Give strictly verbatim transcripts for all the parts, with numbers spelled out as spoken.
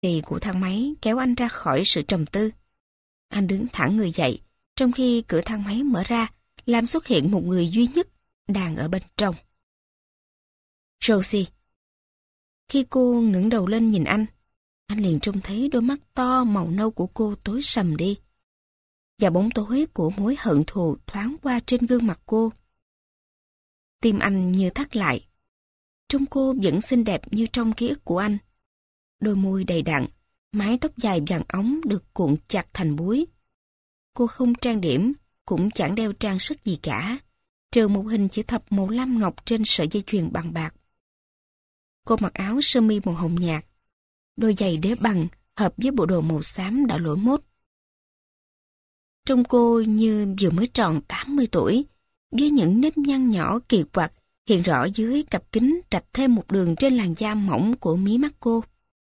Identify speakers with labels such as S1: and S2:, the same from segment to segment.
S1: Rì của thang máy kéo anh ra khỏi sự trầm tư. Anh đứng thẳng người dậy, trong khi cửa thang máy mở ra, làm xuất hiện một người duy nhất đang ở bên trong. Rosie. Khi cô ngẩng đầu lên nhìn anh, anh liền trông thấy đôi mắt to màu nâu của cô tối sầm đi. Và bóng tối của mối hận thù thoáng qua trên gương mặt cô. Tim anh như thắt lại. Trông cô vẫn xinh đẹp như trong ký ức của anh. Đôi môi đầy đặn, mái tóc dài vàng óng được cuộn chặt thành búi. Cô không trang điểm, cũng chẳng đeo trang sức gì cả, trừ một hình chữ thập màu lam ngọc trên sợi dây chuyền bằng bạc. Cô mặc áo sơ mi màu hồng nhạt, đôi giày đế bằng hợp với bộ đồ màu xám đã lỗi mốt. Trông cô như vừa mới tròn tám mươi tuổi, với những nếp nhăn nhỏ kỳ quặc hiện rõ dưới cặp kính rạch thêm một đường trên làn da mỏng của mí mắt cô.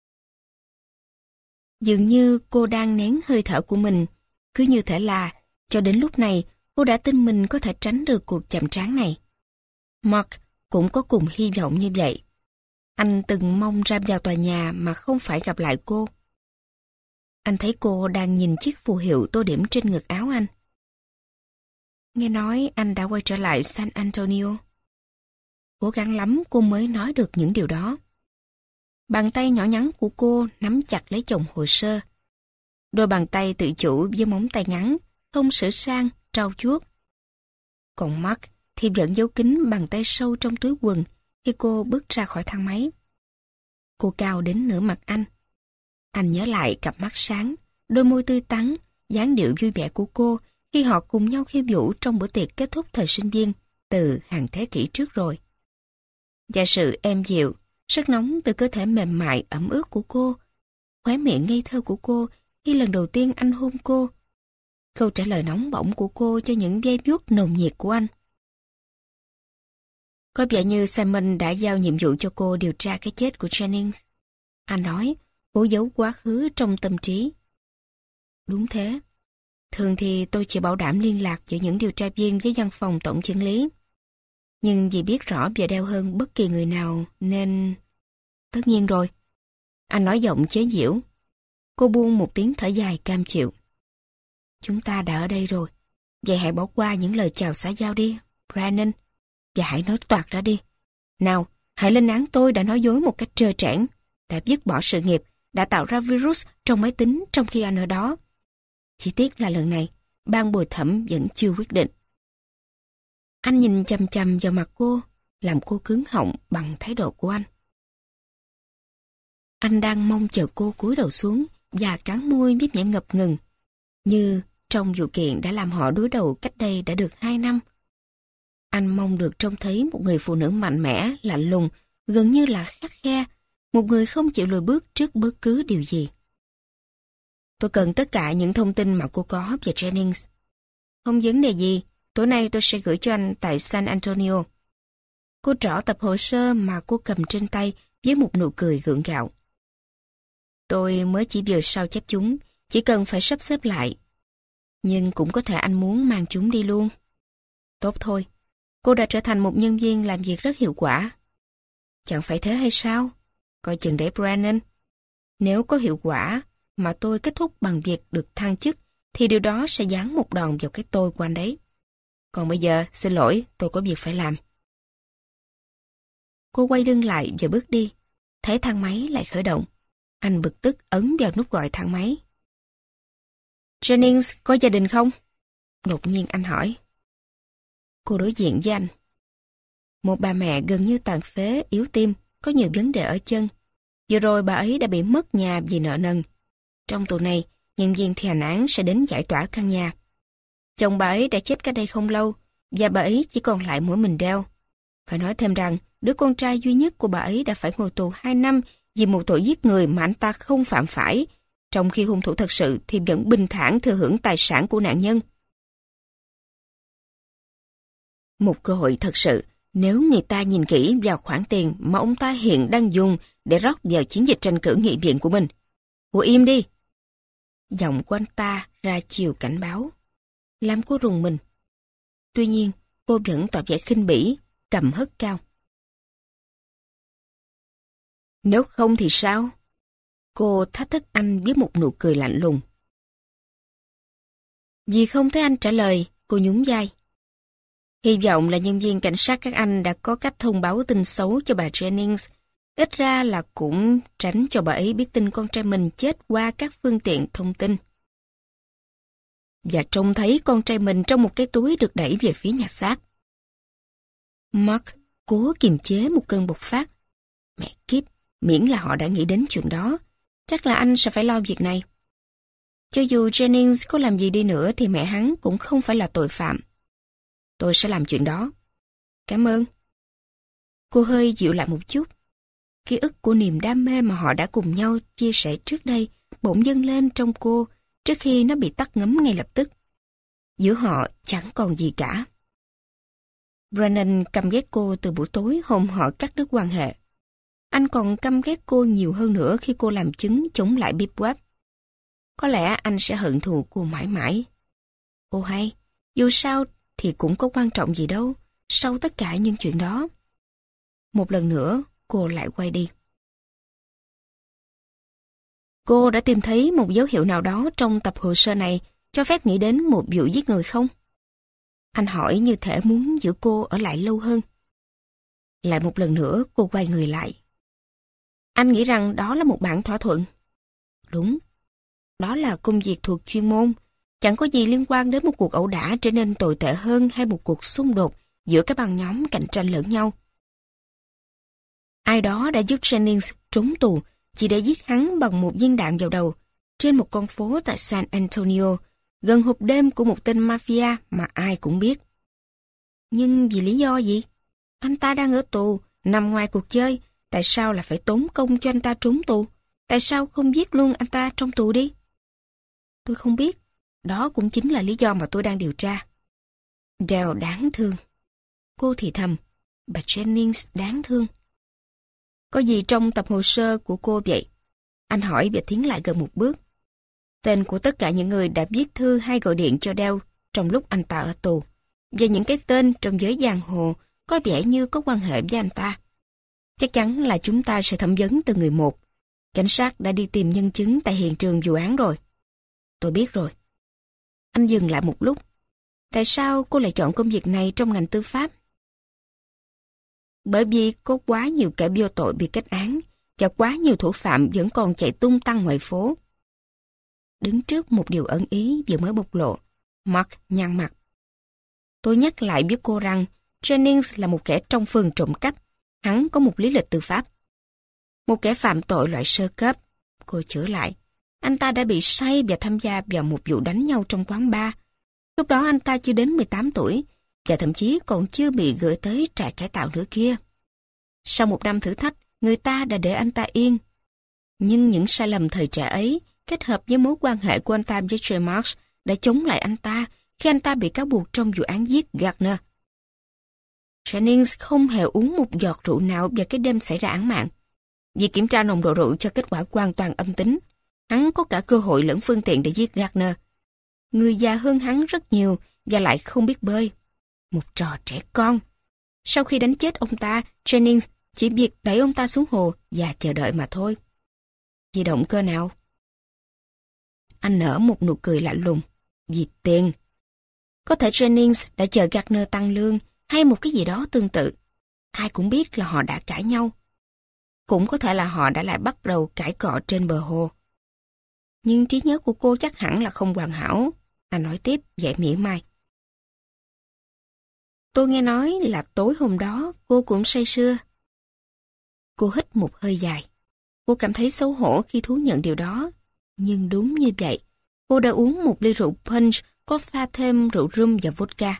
S1: Dường như cô đang nén hơi thở của mình, cứ như thể là, cho đến lúc này, cô đã tin mình có thể tránh được cuộc chạm trán này. Mark cũng có cùng hy vọng như vậy. Anh từng mong ra vào tòa nhà mà không phải gặp lại cô. Anh thấy cô đang nhìn chiếc phù hiệu tô điểm trên ngực áo anh. Nghe nói anh đã quay trở lại San Antonio. Cố gắng lắm cô mới nói được những điều đó. Bàn tay nhỏ nhắn của cô nắm chặt lấy chồng hồ sơ. Đôi bàn tay tự chủ với móng tay ngắn, không sửa sang, trau chuốt. Còn Mark thì vẫn giấu kín bàn tay sâu trong túi quần khi cô bước ra khỏi thang máy. Cô cao đến nửa mặt anh. Anh nhớ lại cặp mắt sáng, đôi môi tươi tắn, dáng điệu vui vẻ của cô khi họ cùng nhau khiêu vũ trong bữa tiệc kết thúc thời sinh viên từ hàng thế kỷ trước rồi. Và sự êm dịu, sức nóng từ cơ thể mềm mại ẩm ướt của cô, khóe miệng ngây thơ của cô khi lần đầu tiên anh hôn cô, câu trả lời nóng bỏng của cô cho những giây vuốt nồng nhiệt của anh. Có vẻ như Simon đã giao nhiệm vụ cho cô điều tra cái chết của Jennings. Anh nói, cố giấu quá khứ trong tâm trí. Đúng thế. Thường thì tôi chỉ bảo đảm liên lạc giữa những điều tra viên với văn phòng tổng chưởng lý. Nhưng vì biết rõ và đeo hơn bất kỳ người nào nên... Tất nhiên rồi. Anh nói giọng chế giễu. Cô buông một tiếng thở dài cam chịu. Chúng ta đã ở đây rồi. Vậy hãy bỏ qua những lời chào xã giao đi, Brandon. Và hãy nói toạc ra đi. Nào, hãy lên án tôi đã nói dối một cách trơ trẽn, đã dứt bỏ sự nghiệp, đã tạo ra virus trong máy tính trong khi anh ở đó. Chỉ tiếc là lần này, ban bồi thẩm vẫn chưa quyết định. Anh nhìn chằm chằm vào mặt cô, làm cô cứng họng bằng thái độ của anh. Anh đang mong chờ cô cúi đầu xuống và cắn môi với vẻ ngập ngừng, như trong vụ kiện đã làm họ đối đầu cách đây đã được hai năm. Anh mong được trông thấy một người phụ nữ mạnh mẽ, lạnh lùng, gần như là khắt khe, một người không chịu lùi bước trước bất cứ điều gì. Tôi cần tất cả những thông tin mà cô có về Jennings. Không vấn đề gì, tối nay tôi sẽ gửi cho anh tại San Antonio. Cô trỏ tập hồ sơ mà cô cầm trên tay với một nụ cười gượng gạo. Tôi mới chỉ vừa sao chép chúng, chỉ cần phải sắp xếp lại. Nhưng cũng có thể anh muốn mang chúng đi luôn. Tốt thôi, cô đã trở thành một nhân viên làm việc rất hiệu quả. Chẳng phải thế hay sao? Coi chừng đấy Brandon. Nếu có hiệu quả mà tôi kết thúc bằng việc được thăng chức, thì điều đó sẽ giáng một đòn vào cái tôi của anh đấy. Còn bây giờ, xin lỗi, tôi có việc phải làm. Cô quay lưng lại và bước đi. Thấy thang máy lại khởi động. Anh bực tức ấn vào nút gọi thang máy. Jennings có gia đình không? Đột nhiên anh hỏi. Cô đối diện với anh. Một bà mẹ gần như tàn phế, yếu tim, có nhiều vấn đề ở chân. Vừa rồi bà ấy đã bị mất nhà vì nợ nần. Trong tuần này, nhân viên thi hành án sẽ đến giải tỏa căn nhà. Chồng bà ấy đã chết cách đây không lâu, và bà ấy chỉ còn lại mỗi mình đeo. Phải nói thêm rằng, đứa con trai duy nhất của bà ấy đã phải ngồi tù hai năm vì một tội giết người mà anh ta không phạm phải, trong khi hung thủ thật sự thì vẫn bình thản thừa hưởng tài sản của nạn nhân. Một cơ hội thật sự, nếu người ta nhìn kỹ vào khoản tiền mà ông ta hiện đang dùng để rót vào chiến dịch tranh cử nghị viện của mình. Cô im đi! Giọng của anh ta ra chiều cảnh báo, làm cô rùng mình. Tuy nhiên, cô vẫn tỏ vẻ khinh bỉ, cầm hất cao. Nếu không thì sao? Cô thách thức anh với một nụ cười lạnh lùng. Vì không thấy anh trả lời, cô nhún vai. Hy vọng là nhân viên cảnh sát các anh đã có cách thông báo tin xấu cho bà Jennings. Ít ra là cũng tránh cho bà ấy biết tin con trai mình chết qua các phương tiện thông tin. Và trông thấy con trai mình trong một cái túi được đẩy về phía nhà xác. Mark cố kiềm chế một cơn bộc phát. Mẹ kiếp, miễn là họ đã nghĩ đến chuyện đó, chắc là anh sẽ phải lo việc này. Cho dù Jennings có làm gì đi nữa thì mẹ hắn cũng không phải là tội phạm. Tôi sẽ làm chuyện đó. Cảm ơn. Cô hơi dịu lại một chút. Ký ức của niềm đam mê mà họ đã cùng nhau chia sẻ trước đây bỗng dâng lên trong cô trước khi nó bị tắt ngấm ngay lập tức. Giữa họ chẳng còn gì cả. Brennan căm ghét cô từ buổi tối hôm họ cắt đứt quan hệ. Anh còn căm ghét cô nhiều hơn nữa khi cô làm chứng chống lại Big Web. Có lẽ anh sẽ hận thù cô mãi mãi. Ô hay, dù sao thì cũng có quan trọng gì đâu, sau tất cả những chuyện đó. Một lần nữa, cô lại quay đi. Cô đã tìm thấy một dấu hiệu nào đó trong tập hồ sơ này cho phép nghĩ đến một vụ giết người không? Anh hỏi như thể muốn giữ cô ở lại lâu hơn. Lại một lần nữa cô quay người lại. Anh nghĩ rằng đó là một bản thỏa thuận. Đúng. Đó là công việc thuộc chuyên môn. Chẳng có gì liên quan đến một cuộc ẩu đả trở nên tồi tệ hơn hay một cuộc xung đột giữa các băng nhóm cạnh tranh lẫn nhau. Ai đó đã giúp Jennings trốn tù chỉ để giết hắn bằng một viên đạn vào đầu trên một con phố tại San Antonio, gần hộp đêm của một tên mafia mà ai cũng biết. Nhưng vì lý do gì? Anh ta đang ở tù, nằm ngoài cuộc chơi, tại sao là phải tốn công cho anh ta trốn tù? Tại sao không giết luôn anh ta trong tù đi? Tôi không biết. Đó cũng chính là lý do mà tôi đang điều tra. Dale đáng thương. Cô thì thầm, bà Jennings đáng thương. Có gì trong tập hồ sơ của cô vậy? Anh hỏi và tiến lại gần một bước. Tên của tất cả những người đã viết thư hay gọi điện cho Dale trong lúc anh ta ở tù, và những cái tên trong giới giang hồ có vẻ như có quan hệ với anh ta. Chắc chắn là chúng ta sẽ thẩm vấn từ người một. Cảnh sát đã đi tìm nhân chứng tại hiện trường vụ án rồi. Tôi biết rồi. Anh dừng lại một lúc. Tại sao cô lại chọn công việc này trong ngành tư pháp? Bởi vì có quá nhiều kẻ vô tội bị kết án và quá nhiều thủ phạm vẫn còn chạy tung tăng ngoài phố. Đứng trước một điều ẩn ý vừa mới bộc lộ, Mark nhăn mặt. Tôi nhắc lại với cô rằng Jennings là một kẻ trong phường trộm cắp. Hắn có một lý lịch tư pháp. Một kẻ phạm tội loại sơ cấp. Cô chữa lại. Anh ta đã bị say và tham gia vào một vụ đánh nhau trong quán bar. Lúc đó anh ta chưa đến mười tám tuổi và thậm chí còn chưa bị gửi tới trại cải tạo nữa kia. Sau một năm thử thách, người ta đã để anh ta yên. Nhưng những sai lầm thời trẻ ấy kết hợp với mối quan hệ của anh ta với Trey Marks đã chống lại anh ta khi anh ta bị cáo buộc trong vụ án giết Gardner. Jennings không hề uống một giọt rượu nào vào cái đêm xảy ra án mạng. Việc kiểm tra nồng độ rượu cho kết quả hoàn toàn âm tính. Hắn có cả cơ hội lẫn phương tiện để giết Gardner. Người già hơn hắn rất nhiều và lại không biết bơi. Một trò trẻ con. Sau khi đánh chết ông ta, Jennings chỉ việc đẩy ông ta xuống hồ và chờ đợi mà thôi. Vì động cơ nào? Anh nở một nụ cười lạnh lùng. Vì tiền. Có thể Jennings đã chờ Gardner tăng lương hay một cái gì đó tương tự. Ai cũng biết là họ đã cãi nhau. Cũng có thể là họ đã lại bắt đầu cãi cọ trên bờ hồ. Nhưng trí nhớ của cô chắc hẳn là không hoàn hảo. Anh nói tiếp vẻ mỉa mai. Tôi nghe nói là tối hôm đó cô cũng say sưa. Cô hít một hơi dài. Cô cảm thấy xấu hổ khi thú nhận điều đó. Nhưng đúng như vậy, cô đã uống một ly rượu punch có pha thêm rượu rum và vodka.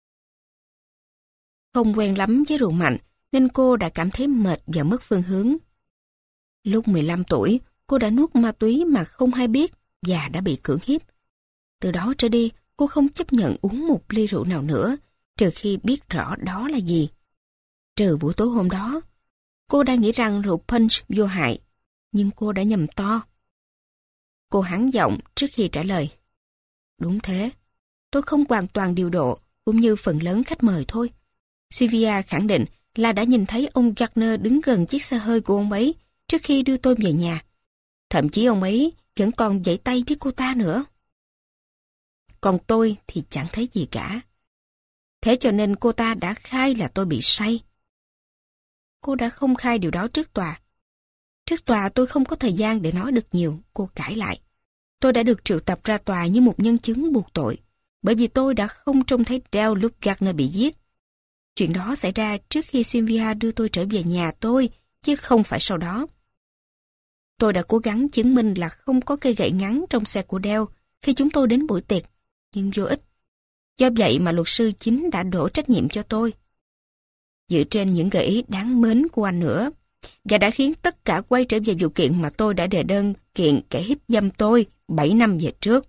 S1: Không quen lắm với rượu mạnh, nên cô đã cảm thấy mệt và mất phương hướng. Lúc mười lăm tuổi, cô đã nuốt ma túy mà không hay biết và đã bị cưỡng hiếp. Từ đó trở đi, cô không chấp nhận uống một ly rượu nào nữa, trừ khi biết rõ đó là gì. Trừ buổi tối hôm đó, cô đã nghĩ rằng rượu punch vô hại, nhưng cô đã nhầm to. Cô hắn giọng trước khi trả lời. Đúng thế, tôi không hoàn toàn điều độ, cũng như phần lớn khách mời thôi. Sylvia khẳng định là đã nhìn thấy ông Gardner đứng gần chiếc xe hơi của ông ấy trước khi đưa tôi về nhà. Thậm chí ông ấy vẫn còn vẫy tay với cô ta nữa. Còn tôi thì chẳng thấy gì cả. Thế cho nên cô ta đã khai là tôi bị say. Cô đã không khai điều đó trước tòa. Trước tòa tôi không có thời gian để nói được nhiều, cô cãi lại. Tôi đã được triệu tập ra tòa như một nhân chứng buộc tội, bởi vì tôi đã không trông thấy Dale lúc Gardner bị giết. Chuyện đó xảy ra trước khi Sylvia đưa tôi trở về nhà tôi, chứ không phải sau đó. Tôi đã cố gắng chứng minh là không có cây gậy ngắn trong xe của Dale khi chúng tôi đến buổi tiệc, nhưng vô ích. Do vậy mà luật sư chính đã đổ trách nhiệm cho tôi. Dựa trên những gợi ý đáng mến của anh nữa, và đã khiến tất cả quay trở về vụ kiện mà tôi đã đề đơn kiện kẻ hiếp dâm tôi bảy năm về trước.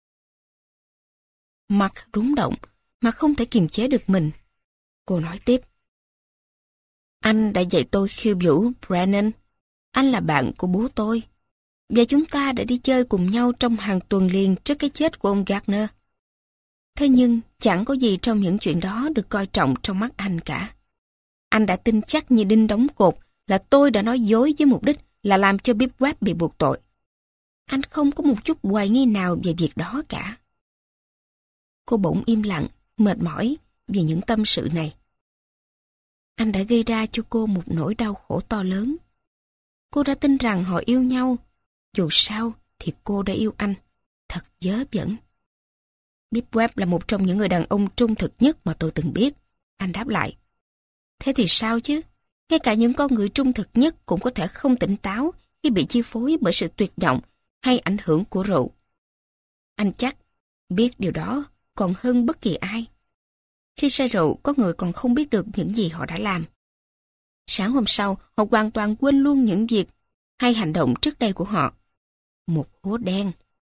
S1: Mark rúng động mà không thể kiềm chế được mình. Cô nói tiếp. Anh đã dạy tôi khiêu vũ, Brennan. Anh là bạn của bố tôi. Và chúng ta đã đi chơi cùng nhau trong hàng tuần liền trước cái chết của ông Gardner. Thế nhưng chẳng có gì trong những chuyện đó được coi trọng trong mắt anh cả. Anh đã tin chắc như đinh đóng cột là tôi đã nói dối với mục đích là làm cho Bip Webb bị buộc tội. Anh không có một chút hoài nghi nào về việc đó cả. Cô bỗng im lặng, mệt mỏi vì những tâm sự này. Anh đã gây ra cho cô một nỗi đau khổ to lớn. Cô đã tin rằng họ yêu nhau. Dù sao thì cô đã yêu anh. Thật dớ dẫn. Bip Webb là một trong những người đàn ông trung thực nhất mà tôi từng biết. Anh đáp lại. Thế thì sao chứ? Ngay cả những con người trung thực nhất cũng có thể không tỉnh táo khi bị chi phối bởi sự tuyệt vọng hay ảnh hưởng của rượu. Anh chắc biết điều đó còn hơn bất kỳ ai. Khi say rượu, có người còn không biết được những gì họ đã làm. Sáng hôm sau, họ hoàn toàn quên luôn những việc hay hành động trước đây của họ. Một hố đen.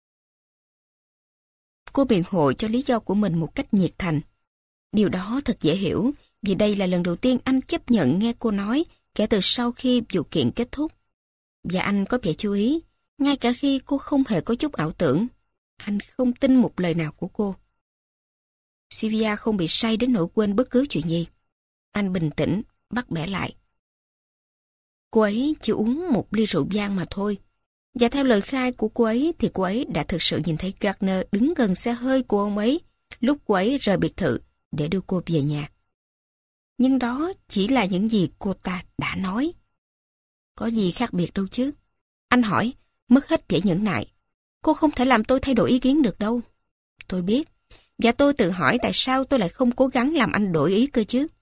S1: Cô biện hộ cho lý do của mình một cách nhiệt thành. Điều đó thật dễ hiểu, vì đây là lần đầu tiên anh chấp nhận nghe cô nói kể từ sau khi vụ kiện kết thúc. Và anh có vẻ chú ý, ngay cả khi cô không hề có chút ảo tưởng. Anh không tin một lời nào của cô. Sylvia không bị say đến nỗi quên bất cứ chuyện gì. Anh bình tĩnh, bắt bẻ lại. Cô ấy chỉ uống một ly rượu vang mà thôi. Và theo lời khai của cô ấy thì cô ấy đã thực sự nhìn thấy Gardner đứng gần xe hơi của ông ấy lúc cô ấy rời biệt thự để đưa cô về nhà. Nhưng đó chỉ là những gì cô ta đã nói. Có gì khác biệt đâu chứ? Anh hỏi, mất hết vẻ nhẫn nại. Cô không thể làm tôi thay đổi ý kiến được đâu. Tôi biết. Và tôi tự hỏi tại sao tôi lại không cố gắng làm anh đổi ý cơ chứ.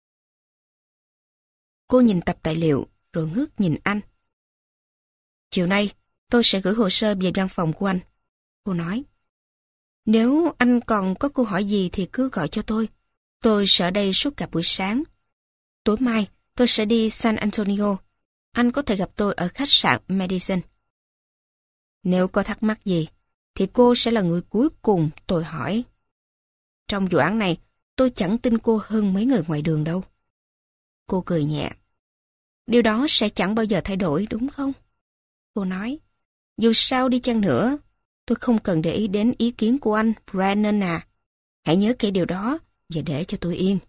S1: Cô nhìn tập tài liệu rồi ngước nhìn anh. Chiều nay tôi sẽ gửi hồ sơ về văn phòng của anh. Cô nói. Nếu anh còn có câu hỏi gì thì cứ gọi cho tôi. Tôi sẽ ở đây suốt cả buổi sáng. Tối mai tôi sẽ đi San Antonio. Anh có thể gặp tôi ở khách sạn Madison. Nếu có thắc mắc gì thì cô sẽ là người cuối cùng tôi hỏi. Trong vụ án này, tôi chẳng tin cô hơn mấy người ngoài đường đâu. Cô cười nhẹ. Điều đó sẽ chẳng bao giờ thay đổi đúng không? Cô nói. Dù sao đi chăng nữa, tôi không cần để ý đến ý kiến của anh, Brennan à. Hãy nhớ kỹ điều đó và để cho tôi yên.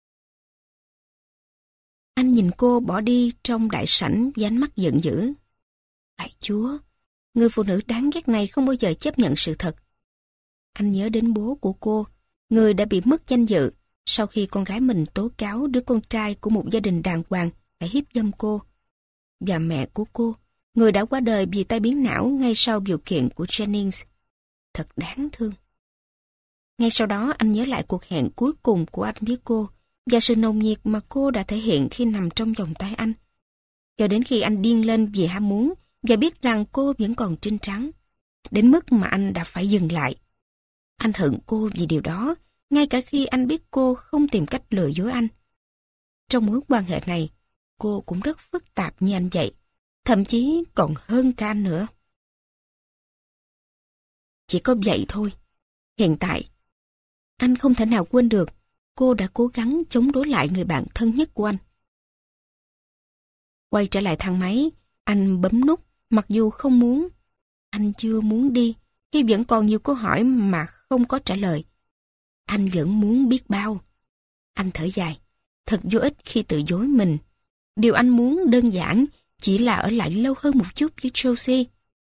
S1: Anh nhìn cô bỏ đi trong đại sảnh với ánh mắt giận dữ. Lạy Chúa, người phụ nữ đáng ghét này không bao giờ chấp nhận sự thật. Anh nhớ đến bố của cô, người đã bị mất danh dự sau khi con gái mình tố cáo đứa con trai của một gia đình đàng hoàng đã hiếp dâm cô. Và mẹ của cô, người đã qua đời vì tai biến não ngay sau vụ kiện của Jennings. Thật đáng thương. Ngay sau đó anh nhớ lại cuộc hẹn cuối cùng của anh với cô và sự nồng nhiệt mà cô đã thể hiện khi nằm trong vòng tay anh. Cho đến khi anh điên lên vì ham muốn và biết rằng cô vẫn còn trinh trắng. Đến mức mà anh đã phải dừng lại. Anh hận cô vì điều đó, ngay cả khi anh biết cô không tìm cách lừa dối anh. Trong mối quan hệ này, cô cũng rất phức tạp như anh vậy, thậm chí còn hơn cả anh nữa. Chỉ có vậy thôi. Hiện tại, anh không thể nào quên được cô đã cố gắng chống đối lại người bạn thân nhất của anh. Quay trở lại thang máy, anh bấm nút, mặc dù không muốn. Anh chưa muốn đi, khi vẫn còn nhiều câu hỏi mà không có trả lời. Anh vẫn muốn biết bao. Anh thở dài, thật vô ích khi tự dối mình. Điều anh muốn đơn giản chỉ là ở lại lâu hơn một chút với Josie,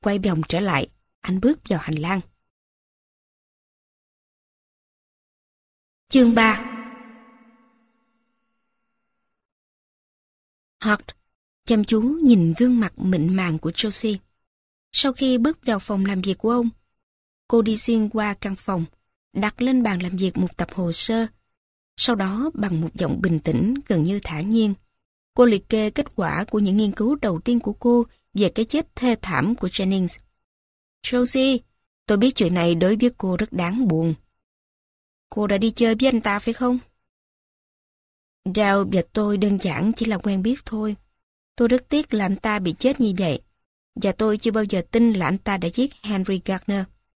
S1: quay vòng trở lại, anh bước vào hành lang. Chương ba. Hart chăm chú nhìn gương mặt mịn màng của Josie. Sau khi bước vào phòng làm việc của ông, cô đi xuyên qua căn phòng, đặt lên bàn làm việc một tập hồ sơ. Sau đó, bằng một giọng bình tĩnh gần như thản nhiên, cô liệt kê kết quả của những nghiên cứu đầu tiên của cô về cái chết thê thảm của Jennings. Josie, tôi biết chuyện này đối với cô rất đáng buồn. Cô đã đi chơi với anh ta phải không? Dale và tôi đơn giản chỉ là quen biết thôi. Tôi rất tiếc là anh ta bị chết như vậy. Và tôi chưa bao giờ tin là anh ta đã giết Henry Gardner.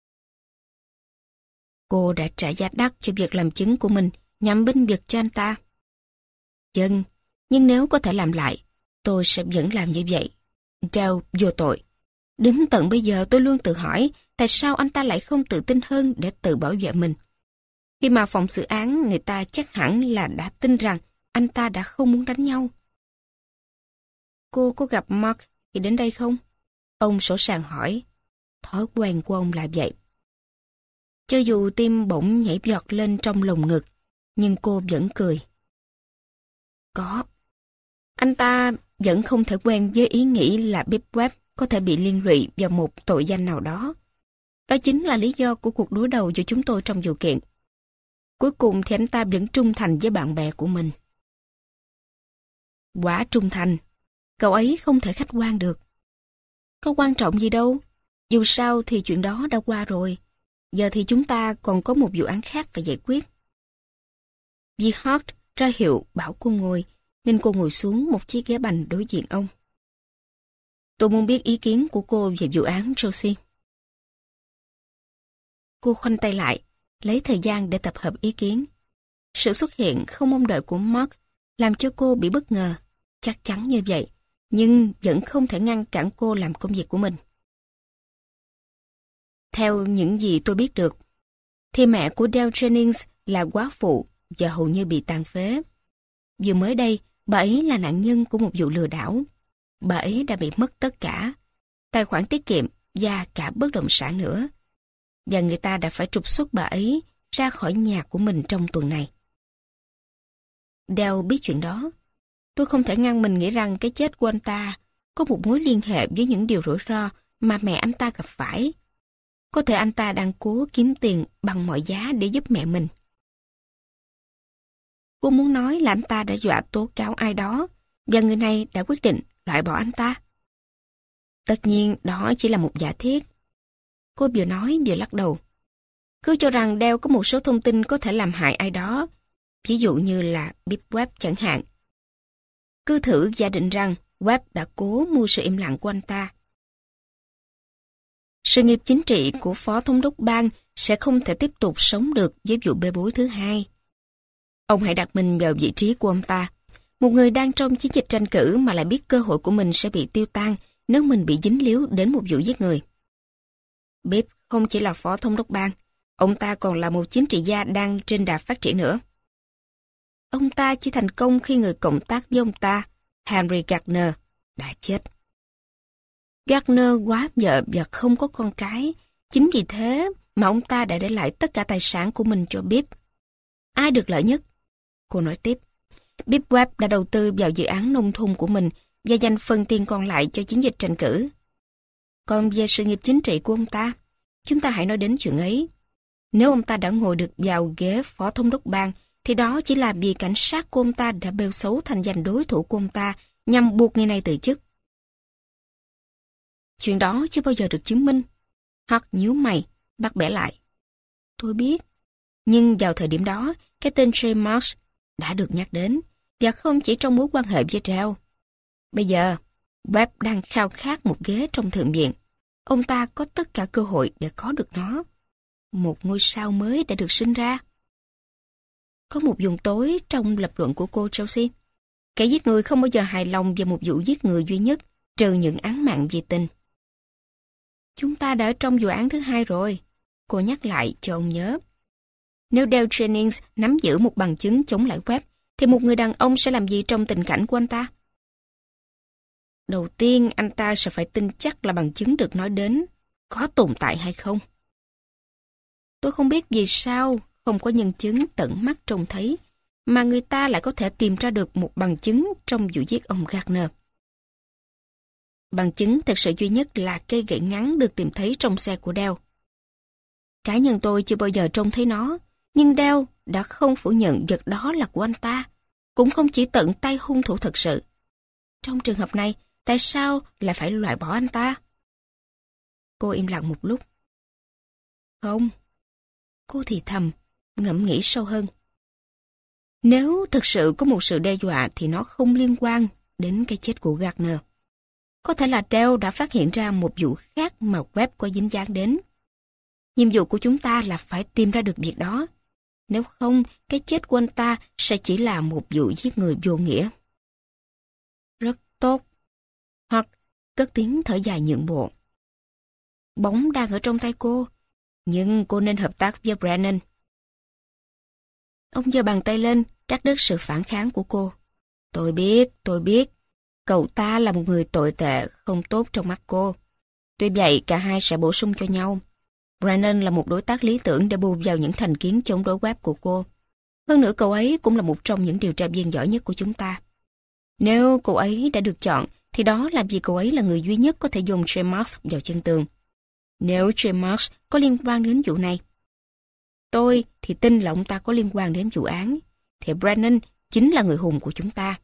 S1: Cô đã trả giá đắt cho việc làm chứng của mình nhằm binh vực cho anh ta. Vâng, nhưng nếu có thể làm lại, tôi sẽ vẫn làm như vậy. Dale vô tội. Đến tận bây giờ tôi luôn tự hỏi tại sao anh ta lại không tự tin hơn để tự bảo vệ mình. Khi mà phòng xử án, người ta chắc hẳn là đã tin rằng anh ta đã không muốn đánh nhau. Cô có gặp Mark khi đến đây không? Ông sổ sàng hỏi. Thói quen của ông là vậy. Cho dù tim bỗng nhảy giọt lên trong lồng ngực, nhưng cô vẫn cười. Có. Anh ta vẫn không thể quen với ý nghĩ là Bibb Webb có thể bị liên lụy vào một tội danh nào đó. Đó chính là lý do của cuộc đối đầu giữa chúng tôi trong vụ kiện. Cuối cùng thì anh ta vẫn trung thành với bạn bè của mình. Quá trung thành. Cậu ấy không thể khách quan được. Có quan trọng gì đâu. Dù sao thì chuyện đó đã qua rồi. Giờ thì chúng ta còn có một vụ án khác phải giải quyết. Vì Hart ra hiệu bảo cô ngồi, nên cô ngồi xuống một chiếc ghế bành đối diện ông. Tôi muốn biết ý kiến của cô về vụ án, Josie. Cô khoanh tay lại, lấy thời gian để tập hợp ý kiến. Sự xuất hiện không mong đợi của Mark làm cho cô bị bất ngờ, chắc chắn như vậy, nhưng vẫn không thể ngăn cản cô làm công việc của mình. Theo những gì tôi biết được, thì mẹ của Dale Jennings là góa phụ và hầu như bị tàn phế. Vừa mới đây, bà ấy là nạn nhân của một vụ lừa đảo. Bà ấy đã bị mất tất cả, tài khoản tiết kiệm và cả bất động sản nữa. Và người ta đã phải trục xuất bà ấy ra khỏi nhà của mình trong tuần này. Dale biết chuyện đó. Tôi không thể ngăn mình nghĩ rằng cái chết của anh ta có một mối liên hệ với những điều rủi ro mà mẹ anh ta gặp phải. Có thể anh ta đang cố kiếm tiền bằng mọi giá để giúp mẹ mình. Cô muốn nói là anh ta đã dọa tố cáo ai đó và người này đã quyết định loại bỏ anh ta. Tất nhiên đó chỉ là một giả thiết. Cô vừa nói vừa lắc đầu. Cứ cho rằng Dale có một số thông tin có thể làm hại ai đó, ví dụ như là Bibb Webb chẳng hạn. Cứ thử giả định rằng Webb đã cố mua sự im lặng của anh ta. Sự nghiệp chính trị của Phó Thống đốc bang sẽ không thể tiếp tục sống được với vụ bê bối thứ hai. Ông hãy đặt mình vào vị trí của ông ta. Một người đang trong chiến dịch tranh cử mà lại biết cơ hội của mình sẽ bị tiêu tan nếu mình bị dính líu đến một vụ giết người. Bibb không chỉ là Phó Thống đốc bang, ông ta còn là một chính trị gia đang trên đà phát triển nữa. Ông ta chỉ thành công khi người cộng tác với ông ta, Henry Gardner, đã chết. Gardner quá vợ và không có con cái. Chính vì thế mà ông ta đã để lại tất cả tài sản của mình cho Bibb. Ai được lợi nhất? Cô nói tiếp. Bibb Webb đã đầu tư vào dự án nông thôn của mình và dành phần tiền còn lại cho chiến dịch tranh cử. Còn về sự nghiệp chính trị của ông ta, chúng ta hãy nói đến chuyện ấy. Nếu ông ta đã ngồi được vào ghế Phó Thống đốc bang, thì đó chỉ là vì cảnh sát của ông ta đã bêu xấu thành danh đối thủ của ông ta nhằm buộc người này từ chức. Chuyện đó chưa bao giờ được chứng minh. Hart nhíu mày, bắt bẻ lại. Tôi biết. Nhưng vào thời điểm đó, cái tên James Marsh đã được nhắc đến, và không chỉ trong mối quan hệ với Dale. Bây giờ, Webb đang khao khát một ghế trong thượng viện. Ông ta có tất cả cơ hội để có được nó. Một ngôi sao mới đã được sinh ra. Có một vùng tối trong lập luận của cô Josie. Kẻ giết người không bao giờ hài lòng về một vụ giết người duy nhất, trừ những án mạng vì tình. Chúng ta đã ở trong vụ án thứ hai rồi. Cô nhắc lại cho ông nhớ. Nếu Dale Jennings nắm giữ một bằng chứng chống lại Webb, thì một người đàn ông sẽ làm gì trong tình cảnh của anh ta? Đầu tiên, anh ta sẽ phải tin chắc là bằng chứng được nói đến có tồn tại hay không. Tôi không biết vì sao không có nhân chứng tận mắt trông thấy, mà người ta lại có thể tìm ra được một bằng chứng trong vụ giết ông Gardner. Bằng chứng thực sự duy nhất là cây gậy ngắn được tìm thấy trong xe của Dale. Cá nhân tôi chưa bao giờ trông thấy nó, nhưng Dale đã không phủ nhận vật đó là của anh ta, cũng không chỉ tận tay hung thủ thật sự. Trong trường hợp này, tại sao lại phải loại bỏ anh ta? Cô im lặng một lúc. Không. Cô thì thầm, ngẫm nghĩ sâu hơn. Nếu thực sự có một sự đe dọa thì nó không liên quan đến cái chết của Gardner. Có thể là Dale đã phát hiện ra một vụ khác mà Webb có dính dáng đến. Nhiệm vụ của chúng ta là phải tìm ra được việc đó. Nếu không, cái chết của anh ta sẽ chỉ là một vụ giết người vô nghĩa. Rất tốt. Hoặc cất tiếng thở dài nhượng bộ. Bóng đang ở trong tay cô, nhưng cô nên hợp tác với Brennan. Ông giơ bàn tay lên, cắt đứt sự phản kháng của cô. Tôi biết, tôi biết. Cậu ta là một người tồi tệ, không tốt trong mắt cô. Tuy vậy, cả hai sẽ bổ sung cho nhau. Brennan là một đối tác lý tưởng để bù vào những thành kiến chống đối Webb của cô. Hơn nữa, cậu ấy cũng là một trong những điều tra viên giỏi nhất của chúng ta. Nếu cậu ấy đã được chọn, thì đó là vì cậu ấy là người duy nhất có thể dùng J. Marks vào chân tường. Nếu J. Marks có liên quan đến vụ này, tôi thì tin là ông ta có liên quan đến vụ án, thì Brennan chính là người hùng của chúng ta.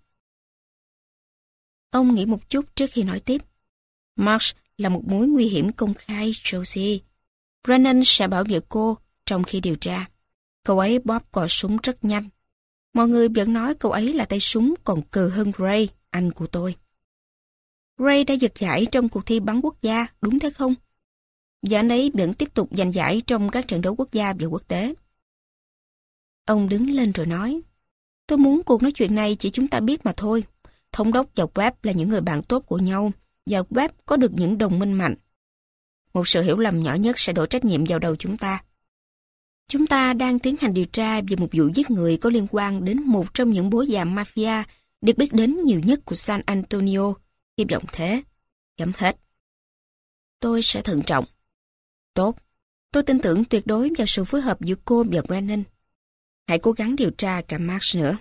S1: Ông nghĩ một chút trước khi nói tiếp. Marks là một mối nguy hiểm công khai, Josie. Brennan sẽ bảo vệ cô trong khi điều tra. Cậu ấy bóp cò súng rất nhanh. Mọi người vẫn nói cậu ấy là tay súng còn cừ hơn Ray, anh của tôi. Ray đã giật giải trong cuộc thi bắn quốc gia, đúng thế không? Và anh ấy vẫn tiếp tục giành giải trong các trận đấu quốc gia và quốc tế. Ông đứng lên rồi nói, tôi muốn cuộc nói chuyện này chỉ chúng ta biết mà thôi. Thống đốc và Webb là những người bạn tốt của nhau, và Webb có được những đồng minh mạnh. Một sự hiểu lầm nhỏ nhất sẽ đổ trách nhiệm vào đầu chúng ta. Chúng ta đang tiến hành điều tra về một vụ giết người có liên quan đến một trong những bố già mafia được biết đến nhiều nhất của San Antonio. Hy vọng thế. Chấm hết. Tôi sẽ thận trọng. Tốt. Tôi tin tưởng tuyệt đối vào sự phối hợp giữa cô và Brennan. Hãy cố gắng điều tra cả Marks nữa.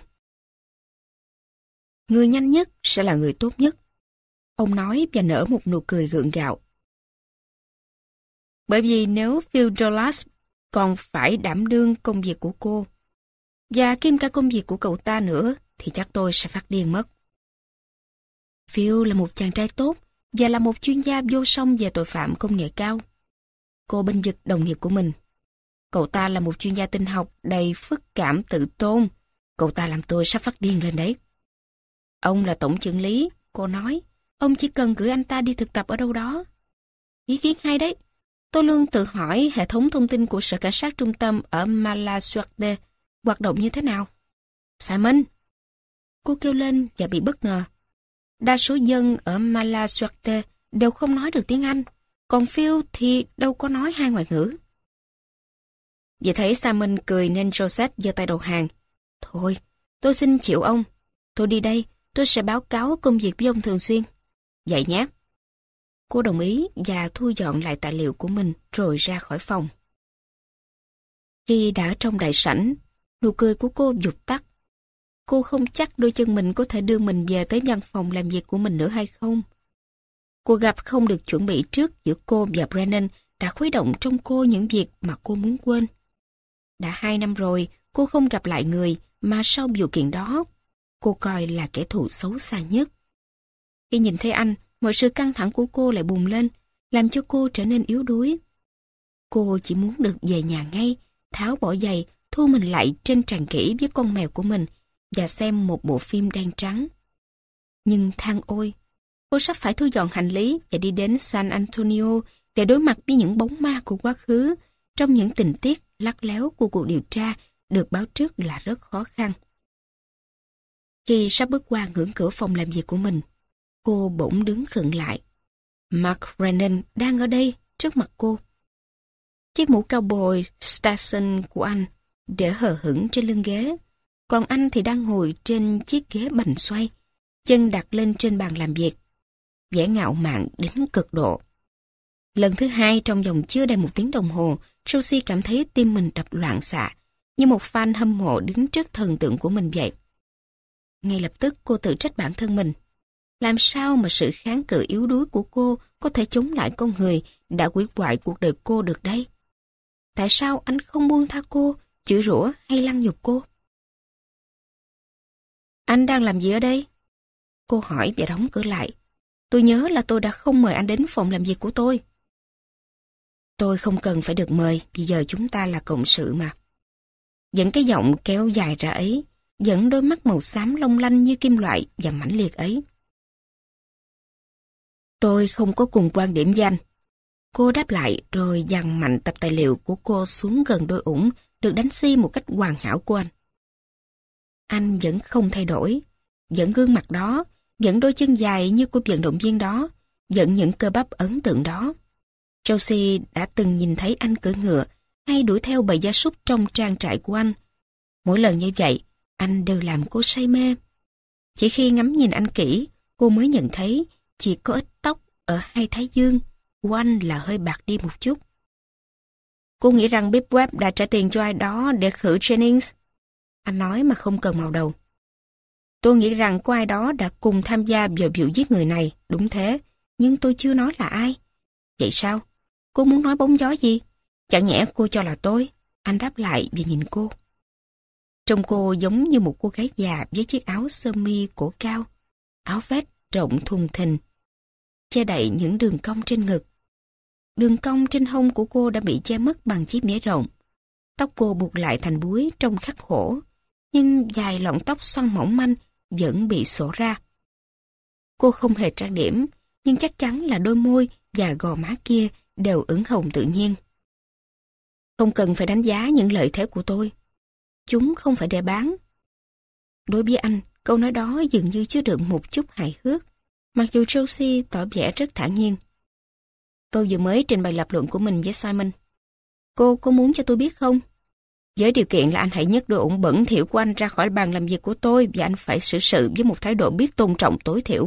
S1: Người nhanh nhất sẽ là người tốt nhất. Ông nói và nở một nụ cười gượng gạo. Bởi vì nếu Phil Douglas còn phải đảm đương công việc của cô, và kiêm cả công việc của cậu ta nữa, thì chắc tôi sẽ phát điên mất. Phil là một chàng trai tốt và là một chuyên gia vô song về tội phạm công nghệ cao. Cô bênh vực đồng nghiệp của mình. Cậu ta là một chuyên gia tinh học đầy phức cảm tự tôn. Cậu ta làm tôi sắp phát điên lên đấy. Ông là tổng chưởng lý, cô nói. Ông chỉ cần gửi anh ta đi thực tập ở đâu đó. Ý kiến hay đấy. Tôi luôn tự hỏi hệ thống thông tin của sở cảnh sát trung tâm ở Malasuerte hoạt động như thế nào. Simon! Cô kêu lên và bị bất ngờ. Đa số dân ở Malasuerte đều không nói được tiếng Anh, còn Phil thì đâu có nói hai ngoại ngữ. Vì thấy Simon cười nên Joseph giơ tay đầu hàng. Thôi, tôi xin chịu ông. Tôi đi đây, tôi sẽ báo cáo công việc với ông thường xuyên. Vậy nhé. Cô đồng ý và thu dọn lại tài liệu của mình rồi ra khỏi phòng. Khi đã trong đại sảnh, nụ cười của cô vụt tắt. Cô không chắc đôi chân mình có thể đưa mình về tới văn phòng làm việc của mình nữa hay không. Cuộc gặp không được chuẩn bị trước giữa cô và Brennan đã khuấy động trong cô những việc mà cô muốn quên. Đã hai năm rồi, cô không gặp lại người mà sau vụ kiện đó, cô coi là kẻ thù xấu xa nhất. Khi nhìn thấy anh, mọi sự căng thẳng của cô lại bùng lên, làm cho cô trở nên yếu đuối. Cô chỉ muốn được về nhà ngay, tháo bỏ giày, thu mình lại trên tràn kỹ với con mèo của mình và xem một bộ phim đen trắng. Nhưng than ôi, cô sắp phải thu dọn hành lý và đi đến San Antonio để đối mặt với những bóng ma của quá khứ trong những tình tiết lắt léo của cuộc điều tra được báo trước là rất khó khăn. Khi sắp bước qua ngưỡng cửa phòng làm việc của mình, cô bỗng đứng khựng lại. Mark Brennan đang ở đây, trước mặt cô. Chiếc mũ cowboy Stetson của anh để hờ hững trên lưng ghế, còn anh thì đang ngồi trên chiếc ghế bành xoay, chân đặt lên trên bàn làm việc. vẻ ngạo mạn đến cực độ. Lần thứ hai trong vòng chưa đầy một tiếng đồng hồ, Rosie cảm thấy tim mình đập loạn xạ, như một fan hâm mộ đứng trước thần tượng của mình vậy. Ngay lập tức cô tự trách bản thân mình. Làm sao mà sự kháng cự yếu đuối của cô có thể chống lại con người đã hủy hoại cuộc đời cô được đây? Tại sao anh không buông tha cô, chửi rủa hay lăng nhục cô? Anh đang làm gì ở đây? Cô hỏi và đóng cửa lại. Tôi nhớ là tôi đã không mời anh đến phòng làm việc của tôi. Tôi không cần phải được mời, vì giờ chúng ta là cộng sự mà. Vẫn cái giọng kéo dài ra ấy, vẫn đôi mắt màu xám long lanh như kim loại và mãnh liệt ấy. Tôi không có cùng quan điểm với anh. Cô đáp lại rồi giằng mạnh tập tài liệu của cô xuống gần đôi ủng được đánh xi một cách hoàn hảo của anh. Anh vẫn không thay đổi, vẫn gương mặt đó, vẫn đôi chân dài như của vận động viên đó, vẫn những cơ bắp ấn tượng đó. Rosie đã từng nhìn thấy anh cưỡi ngựa hay đuổi theo bầy gia súc trong trang trại của anh. Mỗi lần như vậy, anh đều làm cô say mê. Chỉ khi ngắm nhìn anh kỹ, cô mới nhận thấy chỉ có ít tóc ở hai thái dương của anh là hơi bạc đi một chút. Cô nghĩ rằng Big Web đã trả tiền cho ai đó để khử Jennings? Anh nói mà không cần màu đầu. Tôi nghĩ rằng có ai đó đã cùng tham gia vào vụ giết người này, đúng thế, nhưng tôi chưa nói là ai. Vậy sao? Cô muốn nói bóng gió gì? Chẳng nhẽ cô cho là tôi? Anh đáp lại và nhìn cô. Trông cô giống như một cô gái già với chiếc áo sơ mi cổ cao, áo vest rộng thùng thình, che đậy những đường cong trên ngực. Đường cong trên hông của cô đã bị che mất bằng chiếc mễ rộng. Tóc cô buộc lại thành búi trông khắc khổ, nhưng vài lọn tóc xoăn mỏng manh vẫn bị xổ ra. Cô không hề trang điểm, nhưng chắc chắn là đôi môi và gò má kia đều ửng hồng tự nhiên. Không cần phải đánh giá những lợi thế của tôi. Chúng không phải để bán. Đối với anh, câu nói đó dường như chứa đựng một chút hài hước, mặc dù Rosie tỏ vẻ rất thản nhiên. Tôi vừa mới trình bày lập luận của mình với Simon. Cô có muốn cho tôi biết không? Với điều kiện là anh hãy nhấc đôi ủng bẩn thỉu của anh ra khỏi bàn làm việc của tôi và anh phải xử sự với một thái độ biết tôn trọng tối thiểu.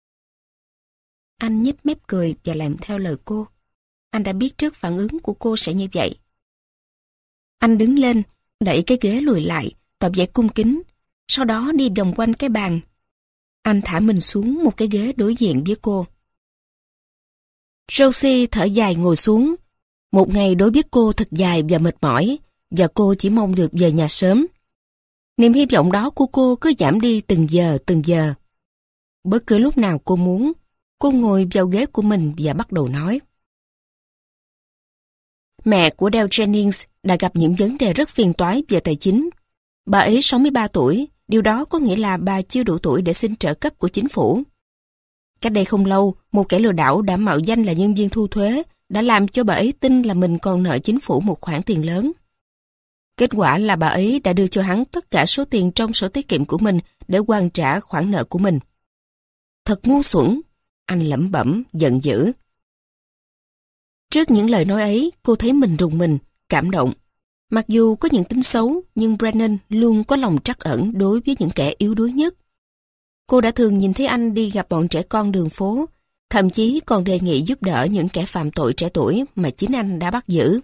S1: Anh nhếch mép cười và làm theo lời cô. Anh đã biết trước phản ứng của cô sẽ như vậy. Anh đứng lên, đẩy cái ghế lùi lại, tỏ vẻ cung kính, sau đó đi vòng quanh cái bàn. Anh thả mình xuống một cái ghế đối diện với cô. Rosie thở dài ngồi xuống. Một ngày đối với cô thật dài và mệt mỏi, và cô chỉ mong được về nhà sớm. Niềm hy vọng đó của cô cứ giảm đi từng giờ từng giờ. Bất cứ lúc nào cô muốn, cô ngồi vào ghế của mình và bắt đầu nói. Mẹ của Dale Jennings đã gặp những vấn đề rất phiền toái về tài chính. Bà ấy sáu mươi ba tuổi, điều đó có nghĩa là bà chưa đủ tuổi để xin trợ cấp của chính phủ. Cách đây không lâu, một kẻ lừa đảo đã mạo danh là nhân viên thu thuế, đã làm cho bà ấy tin là mình còn nợ chính phủ một khoản tiền lớn. Kết quả là bà ấy đã đưa cho hắn tất cả số tiền trong sổ tiết kiệm của mình để hoàn trả khoản nợ của mình. Thật ngu xuẩn, anh lẩm bẩm, giận dữ. Trước những lời nói ấy, cô thấy mình rùng mình, cảm động. Mặc dù có những tính xấu, nhưng Brennan luôn có lòng trắc ẩn đối với những kẻ yếu đuối nhất. Cô đã thường nhìn thấy anh đi gặp bọn trẻ con đường phố, thậm chí còn đề nghị giúp đỡ những kẻ phạm tội trẻ tuổi mà chính anh đã bắt giữ.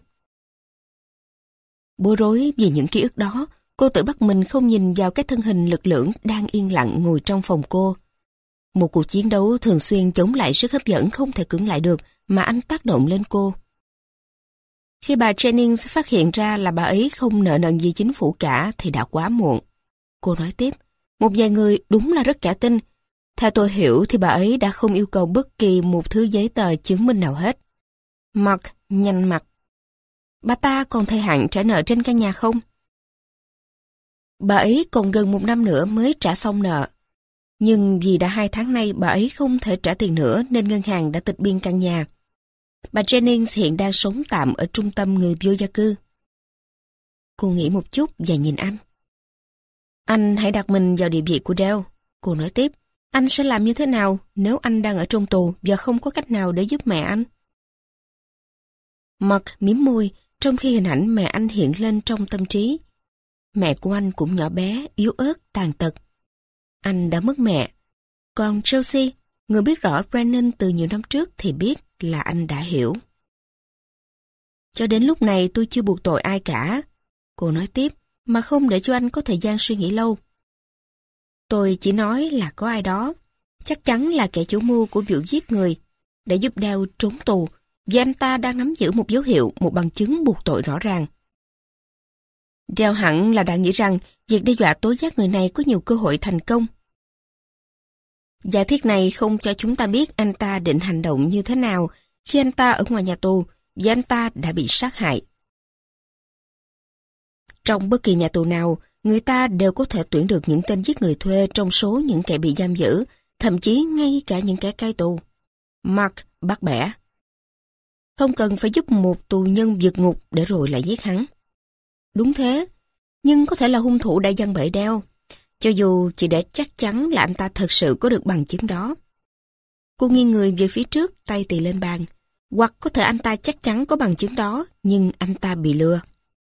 S1: Bối rối vì những ký ức đó, cô tự bắt mình không nhìn vào cái thân hình lực lưỡng đang yên lặng ngồi trong phòng cô. Một cuộc chiến đấu thường xuyên chống lại sức hấp dẫn không thể cưỡng lại được mà anh tác động lên cô. Khi bà Jennings phát hiện ra là bà ấy không nợ nần gì chính phủ cả thì đã quá muộn. Cô nói tiếp, một vài người đúng là rất cả tin. Theo tôi hiểu thì bà ấy đã không yêu cầu bất kỳ một thứ giấy tờ chứng minh nào hết. Mark nhăn mặt. Bà ta còn thời hạn trả nợ trên căn nhà không? Bà ấy còn gần một năm nữa mới trả xong nợ. Nhưng vì đã hai tháng nay bà ấy không thể trả tiền nữa nên ngân hàng đã tịch biên căn nhà. Bà Jennings hiện đang sống tạm ở trung tâm người vô gia cư. Cô nghĩ một chút và nhìn anh. Anh hãy đặt mình vào địa vị của Dale. Cô nói tiếp, anh sẽ làm như thế nào nếu anh đang ở trong tù và không có cách nào để giúp mẹ anh? Mark mím môi, trong khi hình ảnh mẹ anh hiện lên trong tâm trí. Mẹ của anh cũng nhỏ bé, yếu ớt, tàn tật. Anh đã mất mẹ. Còn Josie, Người biết rõ Brennan từ nhiều năm trước thì biết là anh đã hiểu. Cho đến lúc này tôi chưa buộc tội ai cả. Cô nói tiếp, mà không để cho anh có thời gian suy nghĩ lâu. Tôi chỉ nói là có ai đó, chắc chắn là kẻ chủ mưu của vụ giết người, để giúp Dale trốn tù, vì anh ta đang nắm giữ một dấu hiệu, một bằng chứng buộc tội rõ ràng. Dale hẳn là đã nghĩ rằng việc đe dọa tố giác người này có nhiều cơ hội thành công. Giả thiết này không cho chúng ta biết anh ta định hành động như thế nào khi anh ta ở ngoài nhà tù, vì anh ta đã bị sát hại. Trong bất kỳ nhà tù nào, người ta đều có thể tuyển được những tên giết người thuê trong số những kẻ bị giam giữ, thậm chí ngay cả những kẻ cai tù. Mark bắt bẻ. Không cần phải giúp một tù nhân vượt ngục để rồi lại giết hắn. Đúng thế, nhưng có thể là hung thủ đã giăng bẫy Dale, cho dù chỉ để chắc chắn là anh ta thật sự có được bằng chứng đó. Cô nghiêng người về phía trước, tay tì lên bàn. Hoặc có thể anh ta chắc chắn có bằng chứng đó, nhưng anh ta bị lừa.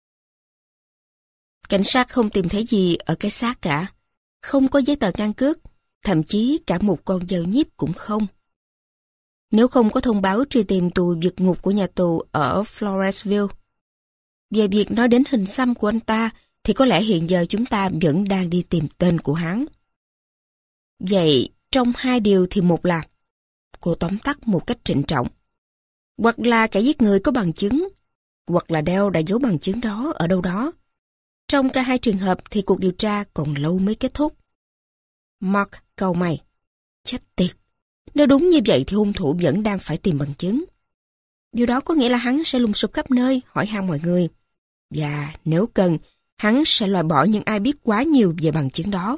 S1: Cảnh sát không tìm thấy gì ở cái xác cả. Không có giấy tờ căn cước, thậm chí cả một con dao nhíp cũng không. Nếu không có thông báo truy tìm tù vượt ngục của nhà tù ở Floresville. Về việc nói đến hình xăm của anh ta, thì có lẽ hiện giờ chúng ta vẫn đang đi tìm tên của hắn. Vậy, trong hai điều thì một là, cô tóm tắt một cách trịnh trọng, hoặc là kẻ giết người có bằng chứng, hoặc là Dale đã giấu bằng chứng đó ở đâu đó. Trong cả hai trường hợp thì cuộc điều tra còn lâu mới kết thúc. Mark cau mày. Chết tiệt. Nếu đúng như vậy thì hung thủ vẫn đang phải tìm bằng chứng. Điều đó có nghĩa là hắn sẽ lùng sục khắp nơi, hỏi han mọi người. Và nếu cần, hắn sẽ loại bỏ những ai biết quá nhiều về bằng chứng đó.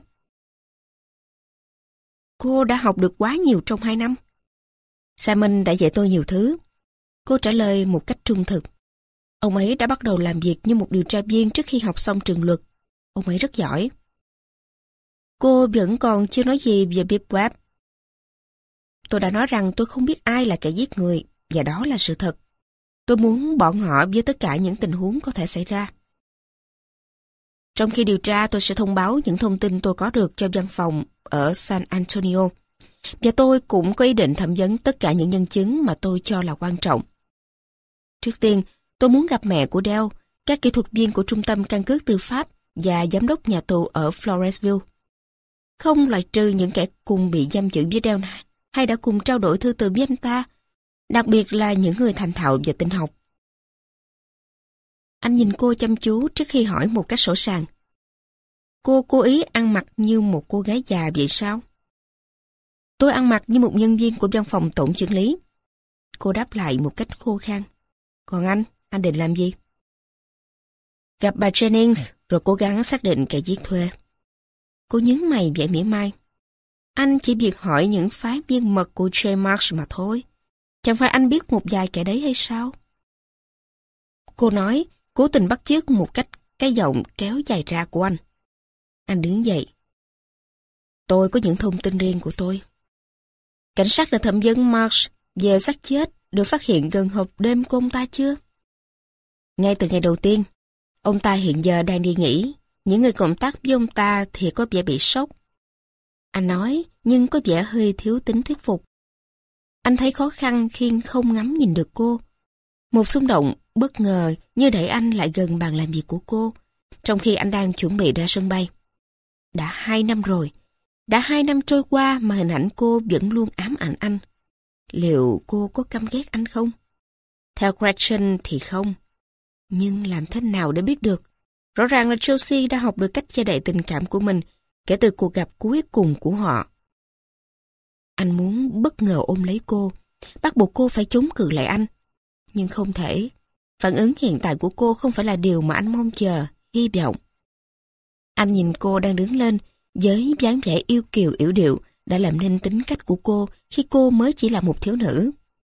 S1: Cô đã học được quá nhiều trong hai năm. Simon đã dạy tôi nhiều thứ. Cô trả lời một cách trung thực. Ông ấy đã bắt đầu làm việc như một điều tra viên trước khi học xong trường luật. Ông ấy rất giỏi. Cô vẫn còn chưa nói gì về Bibb Webb. Tôi đã nói rằng tôi không biết ai là kẻ giết người, và đó là sự thật. Tôi muốn bỏ ngỏ với tất cả những tình huống có thể xảy ra. Trong khi điều tra, tôi sẽ thông báo những thông tin tôi có được cho văn phòng ở San Antonio. Và tôi cũng có ý định thẩm vấn tất cả những nhân chứng mà tôi cho là quan trọng. Trước tiên, tôi muốn gặp mẹ của Dale, các kỹ thuật viên của Trung tâm Căn cước Tư pháp và giám đốc nhà tù ở Floresville. Không loại trừ những kẻ cùng bị giam giữ với Dale hay đã cùng trao đổi thư từ với anh ta, đặc biệt là những người thành thạo về tinh học. Anh nhìn cô chăm chú trước khi hỏi một cách sổ sàng. Cô cố ý ăn mặc như một cô gái già vậy sao? Tôi ăn mặc như một nhân viên của văn phòng tổng chưởng lý. Cô đáp lại một cách khô khan. Còn anh, anh định làm gì? Gặp bà Jennings rồi cố gắng xác định kẻ giết thuê. Cô nhướng mày vẻ mỉa mai. Anh chỉ việc hỏi những phái viên mật của J. Marsh mà thôi. Chẳng phải anh biết một vài kẻ đấy hay sao? Cô nói, cố tình bắt chước một cách cái giọng kéo dài ra của anh. Anh đứng dậy. Tôi có những thông tin riêng của tôi. Cảnh sát đã thẩm vấn Marsh về xác chết được phát hiện gần hộp đêm của ông ta chưa? Ngay từ ngày đầu tiên, ông ta hiện giờ đang đi nghỉ. Những người cộng tác với ông ta thì có vẻ bị sốc. Anh nói, nhưng có vẻ hơi thiếu tính thuyết phục. Anh thấy khó khăn khi không ngắm nhìn được cô. Một xung động bất ngờ như đẩy anh lại gần bàn làm việc của cô, trong khi anh đang chuẩn bị ra sân bay. Đã hai năm rồi. Đã hai năm trôi qua mà hình ảnh cô vẫn luôn ám ảnh anh. Liệu cô có căm ghét anh không? Theo Gretchen thì không. Nhưng làm thế nào để biết được? Rõ ràng là Chelsea đã học được cách che đậy tình cảm của mình kể từ cuộc gặp cuối cùng của họ. Anh muốn bất ngờ ôm lấy cô, bắt buộc cô phải chống cự lại anh. Nhưng không thể. Phản ứng hiện tại của cô không phải là điều mà anh mong chờ, hy vọng. Anh nhìn cô đang đứng lên với dáng vẻ yêu kiều yểu điệu đã làm nên tính cách của cô khi cô mới chỉ là một thiếu nữ.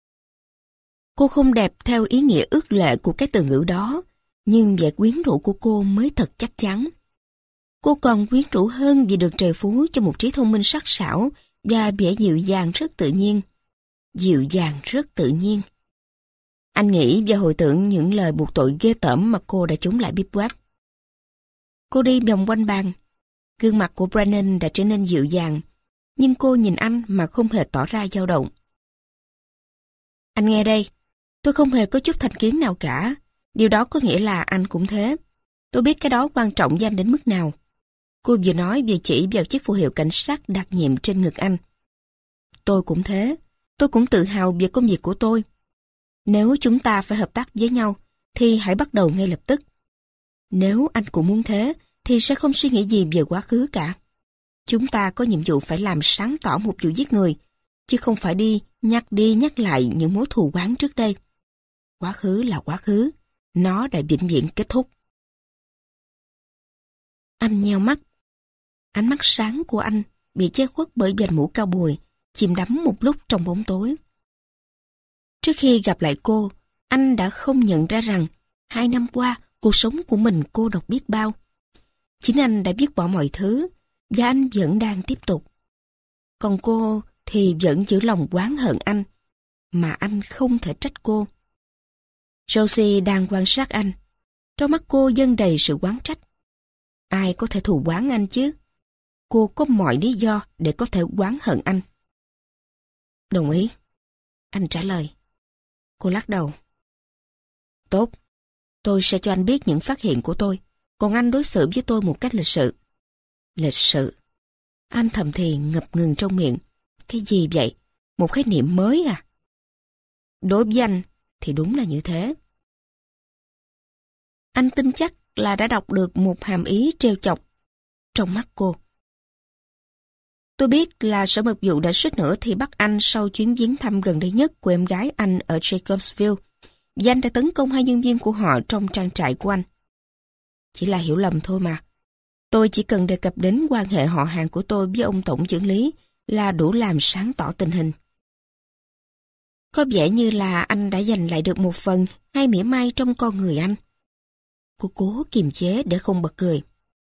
S1: Cô không đẹp theo ý nghĩa ước lệ của cái từ ngữ đó, nhưng vẻ quyến rũ của cô mới thật chắc chắn. Cô còn quyến rũ hơn vì được trời phú cho một trí thông minh sắc sảo và vẻ dịu dàng rất tự nhiên. Dịu dàng rất tự nhiên. Anh nghĩ và hồi tưởng những lời buộc tội ghê tởm mà cô đã chống lại Bibb Webb. Cô đi vòng quanh bàn. Gương mặt của Brennan đã trở nên dịu dàng, nhưng cô nhìn anh mà không hề tỏ ra dao động. Anh nghe đây, tôi không hề có chút thành kiến nào cả. Điều đó có nghĩa là anh cũng thế. Tôi biết cái đó quan trọng với anh đến mức nào. Cô vừa nói vừa chỉ vào chiếc phù hiệu cảnh sát đặc nhiệm trên ngực anh. Tôi cũng thế. Tôi cũng tự hào về công việc của tôi. Nếu chúng ta phải hợp tác với nhau, thì hãy bắt đầu ngay lập tức. Nếu anh cũng muốn thế, thì sẽ không suy nghĩ gì về quá khứ cả. Chúng ta có nhiệm vụ phải làm sáng tỏ một vụ giết người, chứ không phải đi nhắc đi nhắc lại những mối thù oán trước đây. Quá khứ là quá khứ, nó đã vĩnh viễn kết thúc. Anh nheo mắt. Ánh mắt sáng của anh bị che khuất bởi vành mũ cao bồi, chìm đắm một lúc trong bóng tối. Trước khi gặp lại cô, anh đã không nhận ra rằng hai năm qua cuộc sống của mình cô độc biết bao. Chính anh đã biết bỏ mọi thứ, và anh vẫn đang tiếp tục. Còn cô thì vẫn giữ lòng oán hận anh, mà anh không thể trách cô. Rosie đang quan sát anh. Trong mắt cô dâng đầy sự oán trách. Ai có thể thù oán anh chứ? Cô có mọi lý do để có thể oán hận anh. Đồng ý. Anh trả lời. Cô lắc đầu. Tốt. Tôi sẽ cho anh biết những phát hiện của tôi. Còn anh đối xử với tôi một cách lịch sự. Lịch sự. Anh thầm thì ngập ngừng trong miệng. Cái gì vậy? Một khái niệm mới à? Đối với anh thì đúng là như thế. Anh tin chắc là đã đọc được một hàm ý trêu chọc trong mắt cô. Tôi biết là sở mật vụ đã suýt nữa thì bắt anh sau chuyến viếng thăm gần đây nhất của em gái anh ở Jacobsville, và anh đã tấn công hai nhân viên của họ trong trang trại của anh. Chỉ là hiểu lầm thôi mà. Tôi chỉ cần đề cập đến quan hệ họ hàng của tôi với ông tổng trưởng lý là đủ làm sáng tỏ tình hình. Có vẻ như là anh đã giành lại được một phần hay mỉa mai trong con người anh. Cô cố kiềm chế để không bật cười.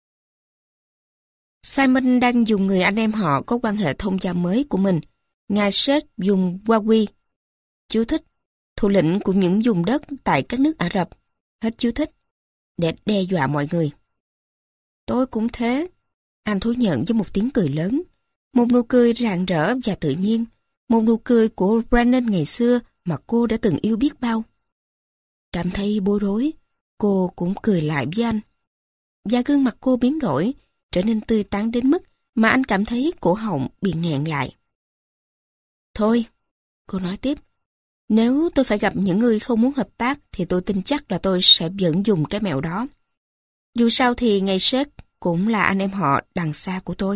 S1: Simon đang dùng người anh em họ có quan hệ thông gia mới của mình. Ngài Sheikh dùng Huawei. Chú thích. Thủ lĩnh của những vùng đất tại các nước Ả Rập. Hết chú thích. Để đe dọa mọi người. Tôi cũng thế. Anh thú nhận với một tiếng cười lớn. Một nụ cười rạng rỡ và tự nhiên. Một nụ cười của Brandon ngày xưa mà cô đã từng yêu biết bao. Cảm thấy bối rối, cô cũng cười lại với anh. Và gương mặt cô biến đổi, trở nên tươi tắn đến mức mà anh cảm thấy cổ họng bị nghẹn lại. Thôi, cô nói tiếp, nếu tôi phải gặp những người không muốn hợp tác thì tôi tin chắc là tôi sẽ vẫn dùng cái mẹo đó. Dù sao thì ngày Sheikh cũng là anh em họ đằng xa của tôi.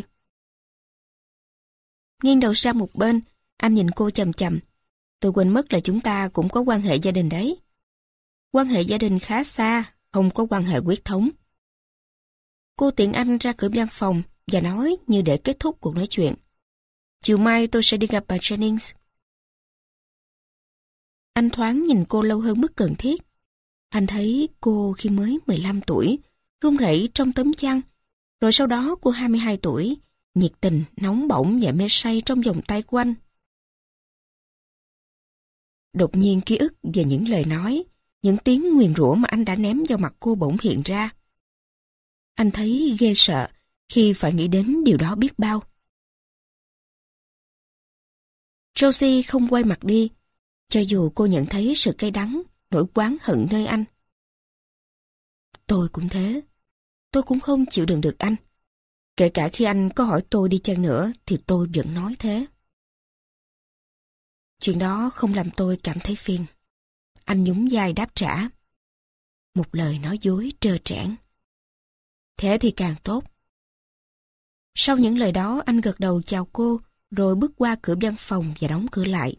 S1: Nghiêng đầu sang một bên, anh nhìn cô chằm chằm. Tôi quên mất là chúng ta cũng có quan hệ gia đình đấy. Quan hệ gia đình khá xa, không có quan hệ huyết thống. Cô tiễn anh ra cửa văn phòng và nói như để kết thúc cuộc nói chuyện. Chiều mai tôi sẽ đi gặp bà Jennings. Anh thoáng nhìn cô lâu hơn mức cần thiết. Anh thấy cô khi mới mười lăm tuổi, run rẩy trong tấm chăn. Rồi sau đó cô hai mươi hai tuổi, nhiệt tình, nóng bỏng và mê say trong vòng tay của anh. Đột nhiên ký ức về những lời nói, những tiếng nguyền rủa mà anh đã ném vào mặt cô bỗng hiện ra. Anh thấy ghê sợ khi phải nghĩ đến điều đó biết bao. Rosie không quay mặt đi, cho dù cô nhận thấy sự cay đắng, nỗi oán hận nơi anh. Tôi cũng thế. Tôi cũng không chịu đựng được anh. Kể cả khi anh có hỏi tôi đi chăng nữa thì tôi vẫn nói thế. Chuyện đó không làm tôi cảm thấy phiền. Anh nhún vai đáp trả. Một lời nói dối trơ trẽn. Thế thì càng tốt. Sau những lời đó anh gật đầu chào cô rồi bước qua cửa văn phòng và đóng cửa lại.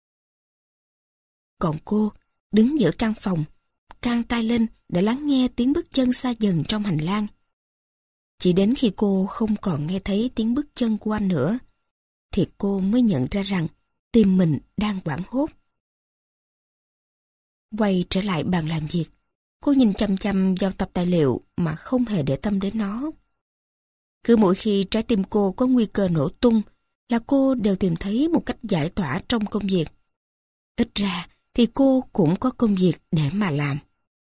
S1: Còn cô đứng giữa căn phòng, căng tai lên để lắng nghe tiếng bước chân xa dần trong hành lang. Chỉ đến khi cô không còn nghe thấy tiếng bước chân của anh nữa, thì cô mới nhận ra rằng tim mình đang hoảng hốt. Quay trở lại bàn làm việc, cô nhìn chăm chăm vào tập tài liệu mà không hề để tâm đến nó. Cứ mỗi khi trái tim cô có nguy cơ nổ tung là cô đều tìm thấy một cách giải tỏa trong công việc. Ít ra thì cô cũng có công việc để mà làm.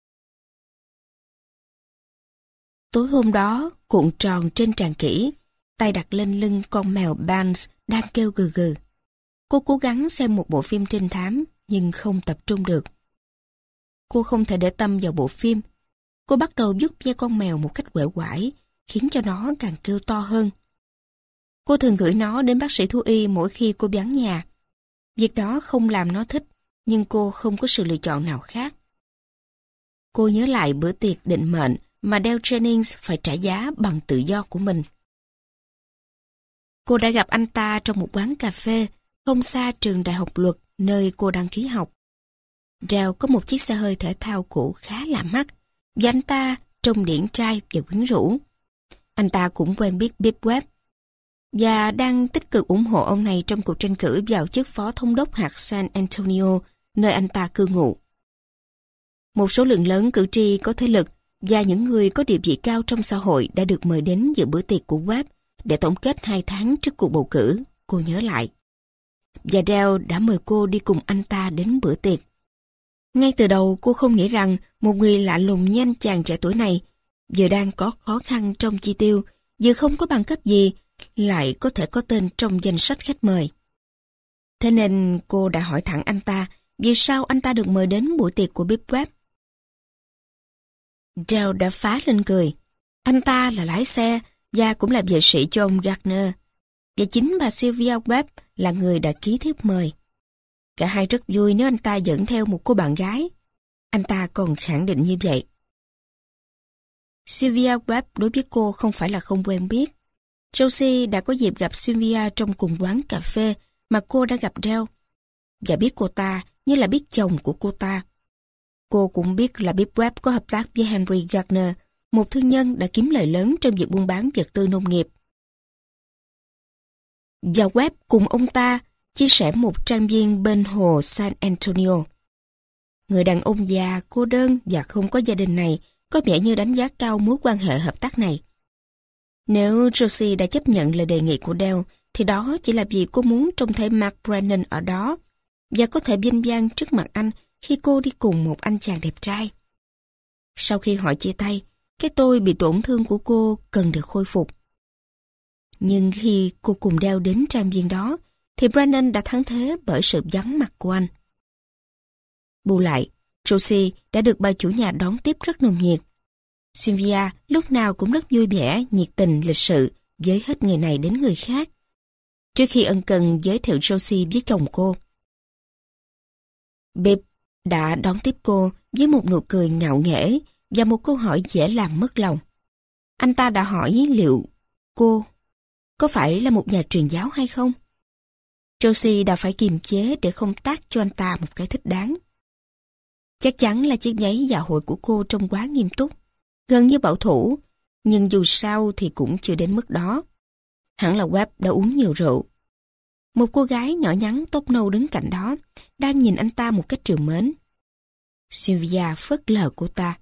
S1: Tối hôm đó, cuộn tròn trên tràn kỹ, tay đặt lên lưng con mèo Banks đang kêu gừ gừ. Cô cố gắng xem một bộ phim trinh thám, nhưng không tập trung được. Cô không thể để tâm vào bộ phim. Cô bắt đầu vuốt ve con mèo một cách uể oải, khiến cho nó càng kêu to hơn. Cô thường gửi nó đến bác sĩ thú y mỗi khi cô vắng nhà. Việc đó không làm nó thích, nhưng cô không có sự lựa chọn nào khác. Cô nhớ lại bữa tiệc định mệnh mà Dale Jennings phải trả giá bằng tự do của mình. Cô đã gặp anh ta trong một quán cà phê không xa trường đại học luật nơi cô đăng ký học. Dale có một chiếc xe hơi thể thao cũ khá lạ mắt, và anh ta trông điển trai và quyến rũ. Anh ta cũng quen biết Bip Webb và đang tích cực ủng hộ ông này trong cuộc tranh cử vào chức phó thống đốc hạt San Antonio, nơi anh ta cư ngụ. Một số lượng lớn cử tri có thế lực và những người có địa vị cao trong xã hội đã được mời đến dự bữa tiệc của Webb để tổng kết hai tháng trước cuộc bầu cử, cô nhớ lại. Và Dale đã mời cô đi cùng anh ta đến bữa tiệc. Ngay từ đầu cô không nghĩ rằng một người lạ lùng như anh chàng trẻ tuổi này, vừa đang có khó khăn trong chi tiêu, vừa không có bằng cấp gì, lại có thể có tên trong danh sách khách mời. Thế nên cô đã hỏi thẳng anh ta vì sao anh ta được mời đến buổi tiệc của Bip Webb. Dale đã phá lên cười. Anh ta là lái xe và cũng là vệ sĩ cho ông Gardner. Và chính bà Sylvia Webb là người đã ký thiếp mời. Cả hai rất vui nếu anh ta dẫn theo một cô bạn gái. Anh ta còn khẳng định như vậy. Sylvia Webb đối với cô không phải là không quen biết. Josie đã có dịp gặp Sylvia trong cùng quán cà phê mà cô đã gặp Dale, và biết cô ta như là biết chồng của cô ta. Cô cũng biết là Bip Webb có hợp tác với Henry Gardner, một thương nhân đã kiếm lời lớn trong việc buôn bán vật tư nông nghiệp. Và Webb cùng ông ta chia sẻ một trang viên bên hồ San Antonio. Người đàn ông già, cô đơn và không có gia đình này có vẻ như đánh giá cao mối quan hệ hợp tác này. Nếu Josie đã chấp nhận lời đề nghị của Dale, thì đó chỉ là vì cô muốn trông thấy Mark Brennan ở đó và có thể vinh vang trước mặt anh khi cô đi cùng một anh chàng đẹp trai. Sau khi họ chia tay, cái tôi bị tổn thương của cô cần được khôi phục. Nhưng khi cô cùng Dale đến trang viên đó, thì Brennan đã thắng thế bởi sự vắng mặt của anh. Bù lại, Josie đã được bà chủ nhà đón tiếp rất nồng nhiệt. Sylvia lúc nào cũng rất vui vẻ, nhiệt tình, lịch sự với hết người này đến người khác. Trước khi ân cần giới thiệu Josie với chồng cô, Bip đã đón tiếp cô với một nụ cười ngạo nghễ và một câu hỏi dễ làm mất lòng. Anh ta đã hỏi liệu cô có phải là một nhà truyền giáo hay không? Josie đã phải kiềm chế để không tát cho anh ta một cái thích đáng. Chắc chắn là chiếc váy dạ hội của cô trông quá nghiêm túc, gần như bảo thủ, nhưng dù sao thì cũng chưa đến mức đó. Hẳn là Webb đã uống nhiều rượu. Một cô gái nhỏ nhắn tóc nâu đứng cạnh đó, đang nhìn anh ta một cách trìu mến. Sylvia phớt lờ cô ta.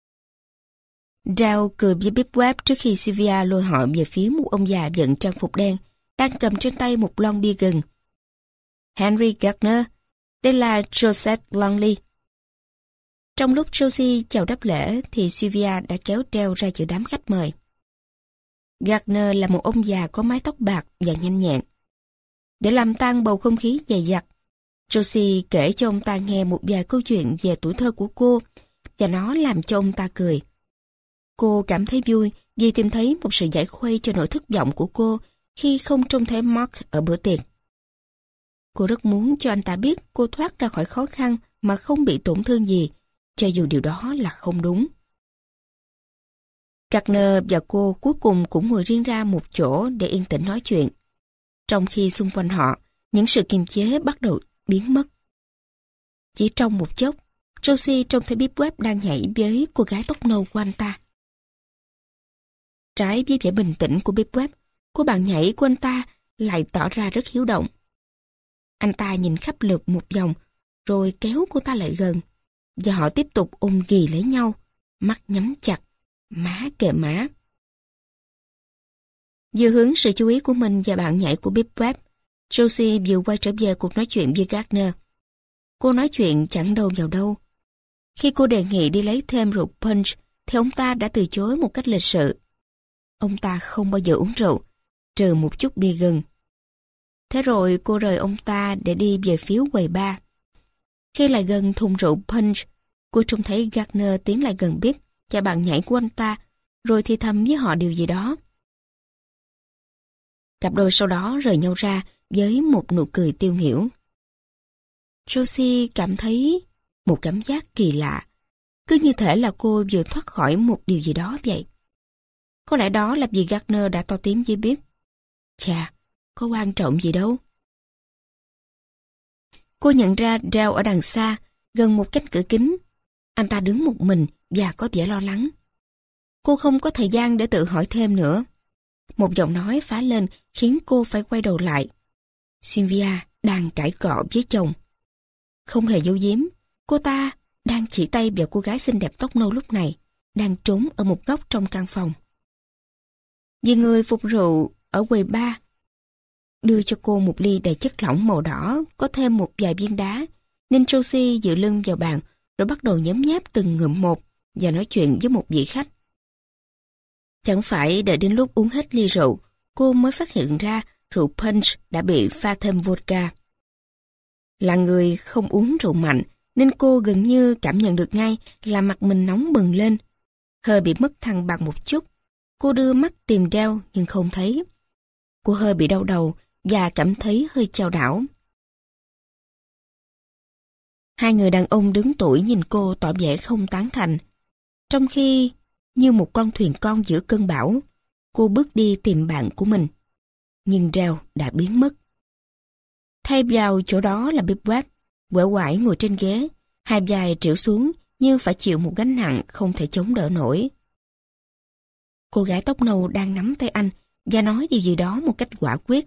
S1: Dale cười với Bip Webb trước khi Sylvia lôi họ về phía một ông già vận trang phục đen, đang cầm trên tay một lon bia gừng. Henry Gardner, đây là Joseph Longley. Trong lúc Josie chào đáp lễ thì Sylvia đã kéo Dale ra giữa đám khách mời. Gardner là một ông già có mái tóc bạc và nhanh nhẹn. Để làm tan bầu không khí dày dặt, Josie kể cho ông ta nghe một vài câu chuyện về tuổi thơ của cô và nó làm cho ông ta cười. Cô cảm thấy vui vì tìm thấy một sự giải khuây cho nỗi thất vọng của cô khi không trông thấy Mark ở bữa tiệc. Cô rất muốn cho anh ta biết cô thoát ra khỏi khó khăn mà không bị tổn thương gì, cho dù điều đó là không đúng. Gardner và cô cuối cùng cũng ngồi riêng ra một chỗ để yên tĩnh nói chuyện. Trong khi xung quanh họ, những sự kiềm chế bắt đầu biến mất. Chỉ trong một chốc, Josie trông thấy Bip Webb đang nhảy với cô gái tóc nâu của anh ta. Trái với vẻ bình tĩnh của Bip Webb, cô bạn nhảy của anh ta lại tỏ ra rất hiếu động. Anh ta nhìn khắp lượt một vòng, rồi kéo cô ta lại gần, và họ tiếp tục ôm ghì lấy nhau, mắt nhắm chặt, má kề má. Vừa hướng sự chú ý của mình và bạn nhảy của Bip Webb, Josie vừa quay trở về cuộc nói chuyện với Gardner. Cô nói chuyện chẳng đâu vào đâu. Khi cô đề nghị đi lấy thêm rượu punch, thì ông ta đã từ chối một cách lịch sự. Ông ta không bao giờ uống rượu, trừ một chút bia gừng. Thế rồi cô rời ông ta để đi về phía quầy bar. Khi lại gần thùng rượu punch, cô trông thấy Gardner tiến lại gần Bibb, chào bạn nhảy của anh ta, rồi thì thầm với họ điều gì đó. Cặp đôi sau đó rời nhau ra với một nụ cười tiêu nghỉu. Josie cảm thấy một cảm giác kỳ lạ, cứ như thể là cô vừa thoát khỏi một điều gì đó vậy. Có lẽ đó là vì Gardner đã to tiếng với Bibb. Chà, có quan trọng gì đâu. Cô nhận ra Dale ở đằng xa, gần một cánh cửa kính. Anh ta đứng một mình và có vẻ lo lắng. Cô không có thời gian để tự hỏi thêm nữa. Một giọng nói phá lên khiến cô phải quay đầu lại. Sylvia đang cãi cọ với chồng. Không hề giấu giếm, cô ta đang chỉ tay vào cô gái xinh đẹp tóc nâu lúc này, đang trốn ở một góc trong căn phòng. Vì người phục rượu ở quầy bar đưa cho cô một ly đầy chất lỏng màu đỏ, có thêm một vài viên đá, nên Josie dựa lưng vào bàn rồi bắt đầu nhấm nháp từng ngụm một và nói chuyện với một vị khách. Chẳng phải đợi đến lúc uống hết ly rượu, cô mới phát hiện ra rượu punch đã bị pha thêm vodka. Là người không uống rượu mạnh, nên cô gần như cảm nhận được ngay là mặt mình nóng bừng lên. Hơi bị mất thăng bằng một chút. Cô đưa mắt tìm Dale nhưng không thấy. Cô hơi bị đau đầu và cảm thấy hơi chao đảo. Hai người đàn ông đứng tuổi nhìn cô tỏ vẻ không tán thành. Trong khi, như một con thuyền con giữa cơn bão, cô bước đi tìm bạn của mình. Nhưng Dale đã biến mất. Thay vào chỗ đó là Bibb Watts, quể quải ngồi trên ghế, hai vai trĩu xuống như phải chịu một gánh nặng không thể chống đỡ nổi. Cô gái tóc nâu đang nắm tay anh và nói điều gì đó một cách quả quyết.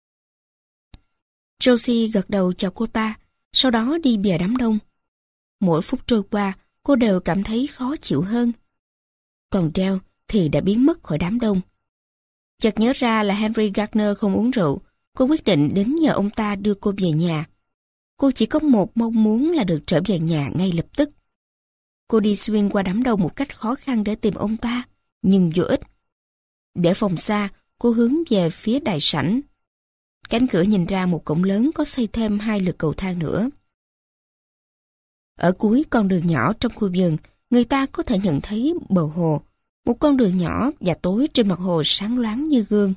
S1: Josie gật đầu chào cô ta, sau đó đi về đám đông. Mỗi phút trôi qua, cô đều cảm thấy khó chịu hơn. Còn Dale thì đã biến mất khỏi đám đông. Chợt nhớ ra là Henry Gardner không uống rượu, cô quyết định đến nhờ ông ta đưa cô về nhà. Cô chỉ có một mong muốn là được trở về nhà ngay lập tức. Cô đi xuyên qua đám đông một cách khó khăn để tìm ông ta, nhưng vô ích. Để phòng xa, cô hướng về phía đại sảnh. Cánh cửa nhìn ra một cổng lớn có xây thêm hai lượt cầu thang nữa. Ở cuối con đường nhỏ trong khu vườn, người ta có thể nhận thấy bờ hồ, một con đường nhỏ và tối trên mặt hồ sáng loáng như gương.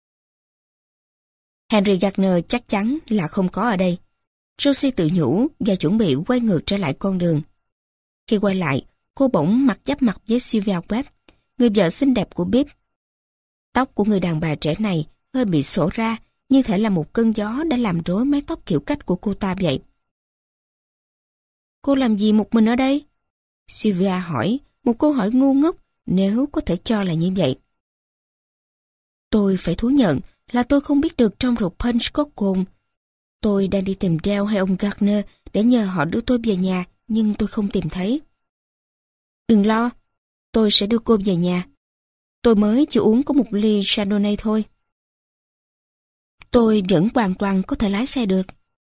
S1: Henry Gardner chắc chắn là không có ở đây. Josie tự nhủ và chuẩn bị quay ngược trở lại con đường. Khi quay lại, cô bỗng mặt giáp mặt với Sylvia Webb, người vợ xinh đẹp của Bibb. Tóc của người đàn bà trẻ này hơi bị xõa ra, như thể là một cơn gió đã làm rối mái tóc kiểu cách của cô ta vậy. Cô làm gì một mình ở đây? Sylvia hỏi, một câu hỏi ngu ngốc nếu có thể cho là như vậy. Tôi phải thú nhận là tôi không biết được trong rượu punch có cồn. Tôi đang đi tìm Dale hay ông Gardner để nhờ họ đưa tôi về nhà, nhưng tôi không tìm thấy. Đừng lo, tôi sẽ đưa cô về nhà. Tôi mới chỉ uống có một ly Chardonnay thôi. Tôi vẫn hoàn toàn có thể lái xe được.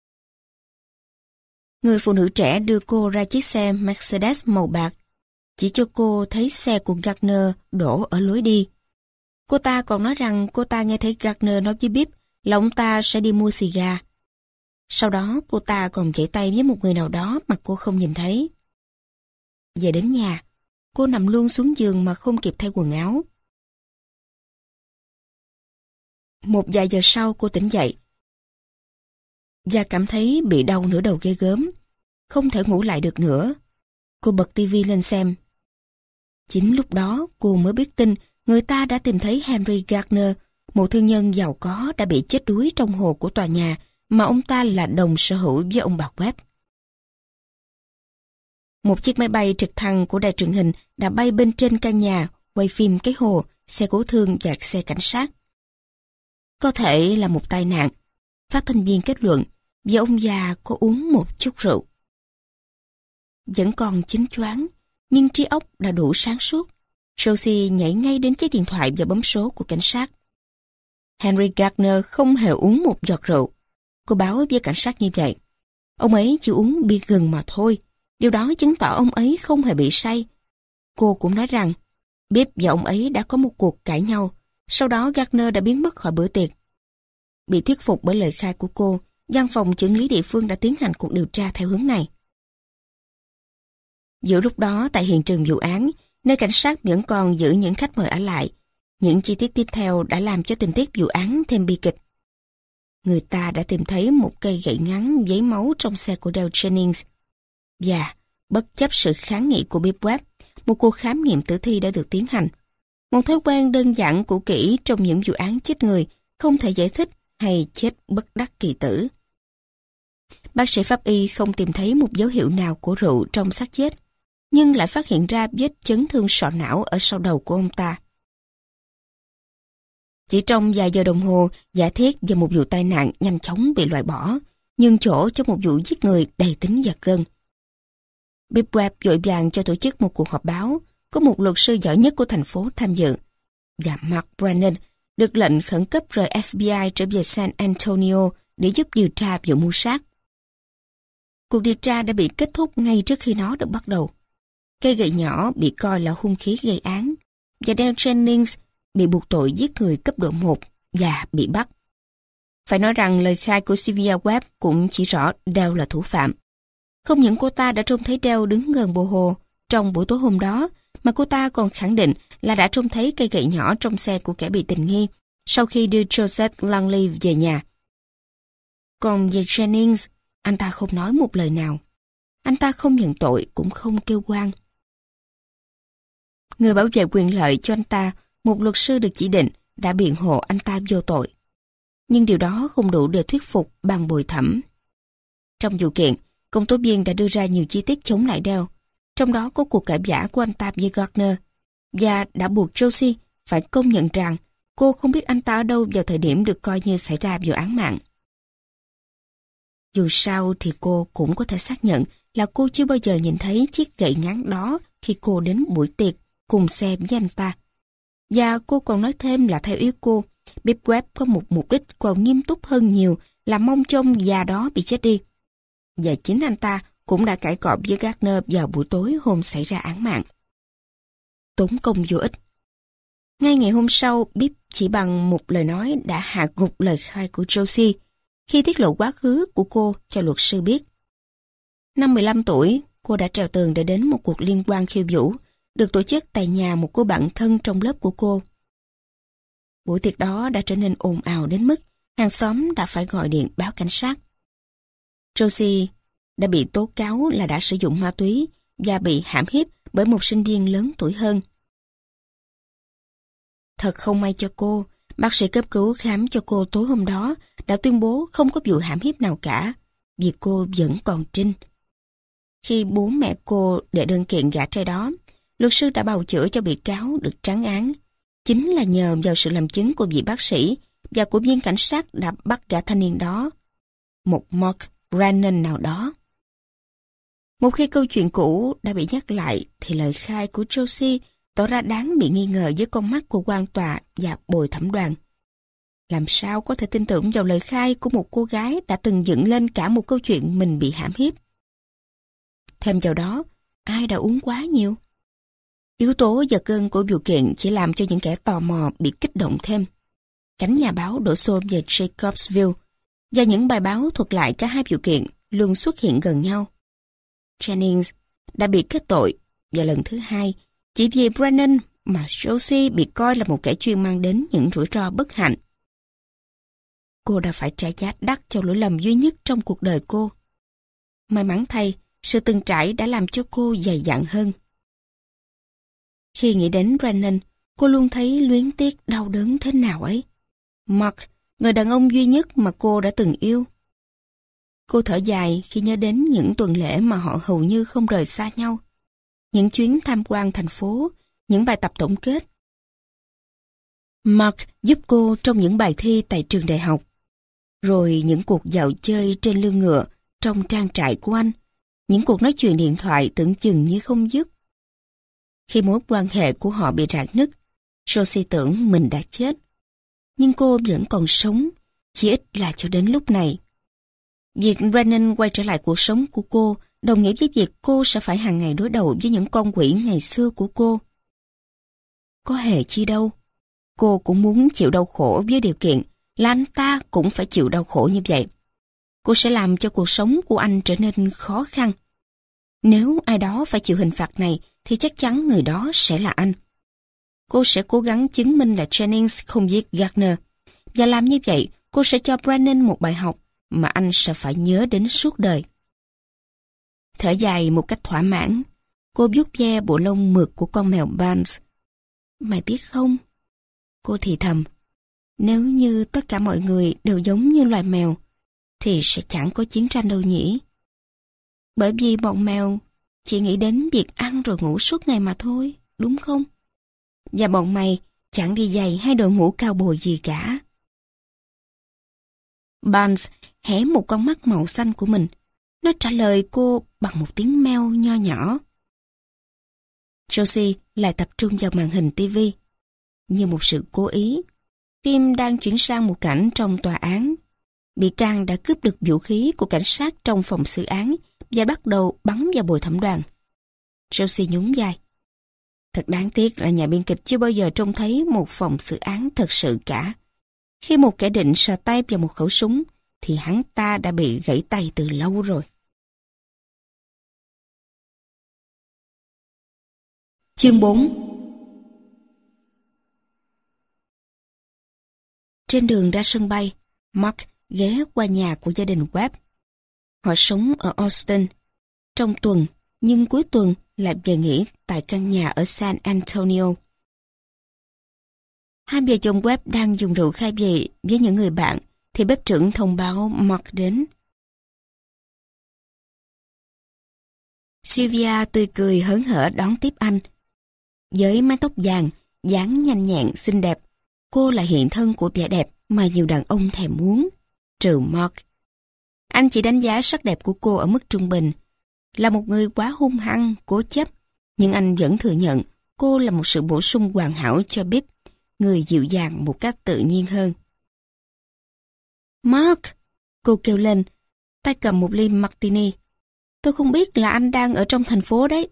S1: Người phụ nữ trẻ đưa cô ra chiếc xe Mercedes màu bạc, chỉ cho cô thấy xe của Gardner đổ ở lối đi. Cô ta còn nói rằng cô ta nghe thấy Gardner nói với Bibb là ông ta sẽ đi mua xì gà. Sau đó cô ta còn vẫy tay với một người nào đó mà cô không nhìn thấy. Về đến nhà, cô nằm luôn xuống giường mà không kịp thay quần áo. Một vài giờ sau cô tỉnh dậy và cảm thấy bị đau nửa đầu ghê gớm, không thể ngủ lại được nữa. Cô bật tivi lên xem. Chính lúc đó cô mới biết tin người ta đã tìm thấy Henry Gardner, một thương nhân giàu có đã bị chết đuối trong hồ của tòa nhà mà ông ta là đồng sở hữu với ông bà Webb. Một chiếc máy bay trực thăng của đài truyền hình đã bay bên trên căn nhà, quay phim cái hồ, xe cứu thương và xe cảnh sát. Có thể là một tai nạn, phát thanh viên kết luận, vì ông già có uống một chút rượu. Vẫn còn chín choáng, nhưng trí óc đã đủ sáng suốt. Josie nhảy ngay đến chiếc điện thoại và bấm số của cảnh sát. Henry Gardner không hề uống một giọt rượu. Cô báo với cảnh sát như vậy. Ông ấy chỉ uống bia gừng mà thôi. Điều đó chứng tỏ ông ấy không hề bị say. Cô cũng nói rằng Bibb và ông ấy đã có một cuộc cãi nhau, Sau đó Gardner đã biến mất khỏi bữa tiệc. Bị thuyết phục bởi lời khai của cô, văn phòng chưởng lý địa phương đã tiến hành cuộc điều tra theo hướng này. Giữa lúc đó, tại hiện trường vụ án, nơi cảnh sát vẫn còn giữ những khách mời ở lại, những chi tiết tiếp theo đã làm cho tình tiết vụ án thêm bi kịch. Người ta đã tìm thấy một cây gậy ngắn giấy máu trong xe của Dale Jennings. Và, bất chấp sự kháng nghị của Bibb Webb, một cuộc khám nghiệm tử thi đã được tiến hành. Một thói quen đơn giản cũ kỹ trong những vụ án chết người không thể giải thích hay chết bất đắc kỳ tử. Bác sĩ pháp y không tìm thấy một dấu hiệu nào của rượu trong xác chết, nhưng lại phát hiện ra vết chấn thương sọ não ở sau đầu của ông ta. Chỉ trong vài giờ đồng hồ, giả thiết về một vụ tai nạn nhanh chóng bị loại bỏ, nhưng chỗ cho một vụ giết người đầy tính giật gân. Bibb Webb vội vàng cho tổ chức một cuộc họp báo, có một luật sư giỏi nhất của thành phố tham dự, và Mark Brennan được lệnh khẩn cấp rời F B I trở về San Antonio để giúp điều tra vụ mưu sát. Cuộc điều tra đã bị kết thúc ngay trước khi nó được bắt đầu. Cây gậy nhỏ bị coi là hung khí gây án, và Dale Jennings bị buộc tội giết người cấp độ một và bị bắt. Phải nói rằng lời khai của Sylvia Webb cũng chỉ rõ Dale là thủ phạm. Không những cô ta đã trông thấy Dale đứng gần bờ hồ trong buổi tối hôm đó, mà cô ta còn khẳng định là đã trông thấy cây gậy nhỏ trong xe của kẻ bị tình nghi sau khi đưa Joseph Langley về nhà. Còn về Jennings, anh ta không nói một lời nào. Anh ta không nhận tội cũng không kêu oan. Người bảo vệ quyền lợi cho anh ta, một luật sư được chỉ định, đã biện hộ anh ta vô tội. Nhưng điều đó không đủ để thuyết phục ban bồi thẩm. Trong vụ kiện, công tố viên đã đưa ra nhiều chi tiết chống lại Dale, trong đó có cuộc cãi vã của anh ta với Gardner, và đã buộc Josie phải công nhận rằng cô không biết anh ta ở đâu vào thời điểm được coi như xảy ra vụ án mạng. Dù sao thì cô cũng có thể xác nhận là cô chưa bao giờ nhìn thấy chiếc gậy ngắn đó khi cô đến buổi tiệc cùng xe với anh ta. Và cô còn nói thêm là theo ý cô, Bibb Webb có một mục đích còn nghiêm túc hơn nhiều là mong cho ông già đó bị chết đi. Và chính anh ta cũng đã cãi cọ với Gardner vào buổi tối hôm xảy ra án mạng. Tốn công vô ích. Ngay ngày hôm sau, Bibb chỉ bằng một lời nói đã hạ gục lời khai của Josie khi tiết lộ quá khứ của cô cho luật sư biết. Năm mười lăm tuổi, cô đã trèo tường để đến một cuộc liên hoan khiêu vũ được tổ chức tại nhà một cô bạn thân trong lớp của cô. Buổi tiệc đó đã trở nên ồn ào đến mức hàng xóm đã phải gọi điện báo cảnh sát. Josie đã bị tố cáo là đã sử dụng ma túy và bị hãm hiếp bởi một sinh viên lớn tuổi hơn. Thật không may cho cô, bác sĩ cấp cứu khám cho cô tối hôm đó đã tuyên bố không có vụ hãm hiếp nào cả, vì cô vẫn còn trinh. Khi bố mẹ cô đệ đơn kiện gã trai đó, luật sư đã bào chữa cho bị cáo được trắng án, chính là nhờ vào sự làm chứng của vị bác sĩ và của viên cảnh sát đã bắt gã thanh niên đó, một Mark Brennan nào đó. Một khi câu chuyện cũ đã bị nhắc lại thì lời khai của Josie tỏ ra đáng bị nghi ngờ với con mắt của quan tòa và bồi thẩm đoàn. Làm sao có thể tin tưởng vào lời khai của một cô gái đã từng dựng lên cả một câu chuyện mình bị hãm hiếp? Thêm vào đó, ai đã uống quá nhiều? Yếu tố giật gân của vụ kiện chỉ làm cho những kẻ tò mò bị kích động thêm. Cánh nhà báo đổ xô về Jacobsville, và những bài báo thuật lại cả hai vụ kiện luôn xuất hiện gần nhau. Jennings đã bị kết tội, và lần thứ hai, chỉ vì Brennan mà Josie bị coi là một kẻ chuyên mang đến những rủi ro bất hạnh. Cô đã phải trả giá đắt cho lỗi lầm duy nhất trong cuộc đời cô. May mắn thay, sự từng trải đã làm cho cô dày dặn hơn. Khi nghĩ đến Brennan, cô luôn thấy luyến tiếc đau đớn thế nào ấy. Mark, người đàn ông duy nhất mà cô đã từng yêu. Cô thở dài khi nhớ đến những tuần lễ mà họ hầu như không rời xa nhau. Những chuyến tham quan thành phố, những bài tập tổng kết. Mark giúp cô trong những bài thi tại trường đại học. Rồi những cuộc dạo chơi trên lưng ngựa trong trang trại của anh. Những cuộc nói chuyện điện thoại tưởng chừng như không dứt. Khi mối quan hệ của họ bị rạn nứt, Josie tưởng mình đã chết. Nhưng cô vẫn còn sống, chỉ ít là cho đến lúc này. Việc Brennan quay trở lại cuộc sống của cô đồng nghĩa với việc cô sẽ phải hàng ngày đối đầu với những con quỷ ngày xưa của cô. Có hề chi đâu. cô cũng muốn chịu đau khổ với điều kiện là anh ta cũng phải chịu đau khổ như vậy. Cô sẽ làm cho cuộc sống của anh trở nên khó khăn. Nếu ai đó phải chịu hình phạt này thì chắc chắn người đó sẽ là anh. Cô sẽ cố gắng chứng minh là Jennings không giết Gardner. Và làm như vậy, cô sẽ cho Brennan một bài học mà anh sẽ phải nhớ đến suốt đời. Thở dài một cách thỏa mãn, cô vuốt ve bộ lông mượt của con mèo Barnes. Mày biết không? Cô thì thầm. Nếu như tất cả mọi người đều giống như loài mèo, thì sẽ chẳng có chiến tranh đâu nhỉ. Bởi vì bọn mèo chỉ nghĩ đến việc ăn rồi ngủ suốt ngày mà thôi, đúng không? Và bọn mày chẳng đi giày hay đội mũ cao bồi gì cả. Barnes hé một con mắt màu xanh của mình. Nó trả lời cô bằng một tiếng meo nho nhỏ. Josie lại tập trung vào màn hình ti vi. Như một sự cố ý, phim đang chuyển sang một cảnh trong tòa án. Bị can đã cướp được vũ khí của cảnh sát trong phòng xử án và bắt đầu bắn vào bồi thẩm đoàn. Josie nhún vai. Thật đáng tiếc là nhà biên kịch chưa bao giờ trông thấy một phòng xử án thật sự cả. Khi một kẻ định sờ tay vào một khẩu súng, thì hắn ta đã bị gãy tay từ lâu rồi. Chương bốn. Trên đường ra sân bay, Mark ghé qua nhà của gia đình Webb. Họ sống ở Austin. Trong tuần, nhưng cuối tuần lại về nghỉ tại căn nhà ở San Antonio. Hai vợ chồng Webb đang dùng rượu khai vị với những người bạn, thì bếp trưởng thông báo Mark đến. Sylvia tươi cười hớn hở đón tiếp anh. Với mái tóc vàng, dáng nhanh nhẹn, xinh đẹp, cô là hiện thân của vẻ đẹp mà nhiều đàn ông thèm muốn, trừ Mark. Anh chỉ đánh giá sắc đẹp của cô ở mức trung bình. Là một người quá hung hăng, cố chấp, nhưng anh vẫn thừa nhận cô là một sự bổ sung hoàn hảo cho Bip, người dịu dàng một cách tự nhiên hơn. Mark! Cô kêu lên, tay cầm một ly martini. Tôi không biết là anh đang ở trong thành phố đấy.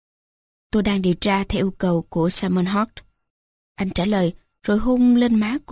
S1: Tôi đang điều tra theo yêu cầu của Simon Hart. Anh trả lời, rồi hôn lên má cô.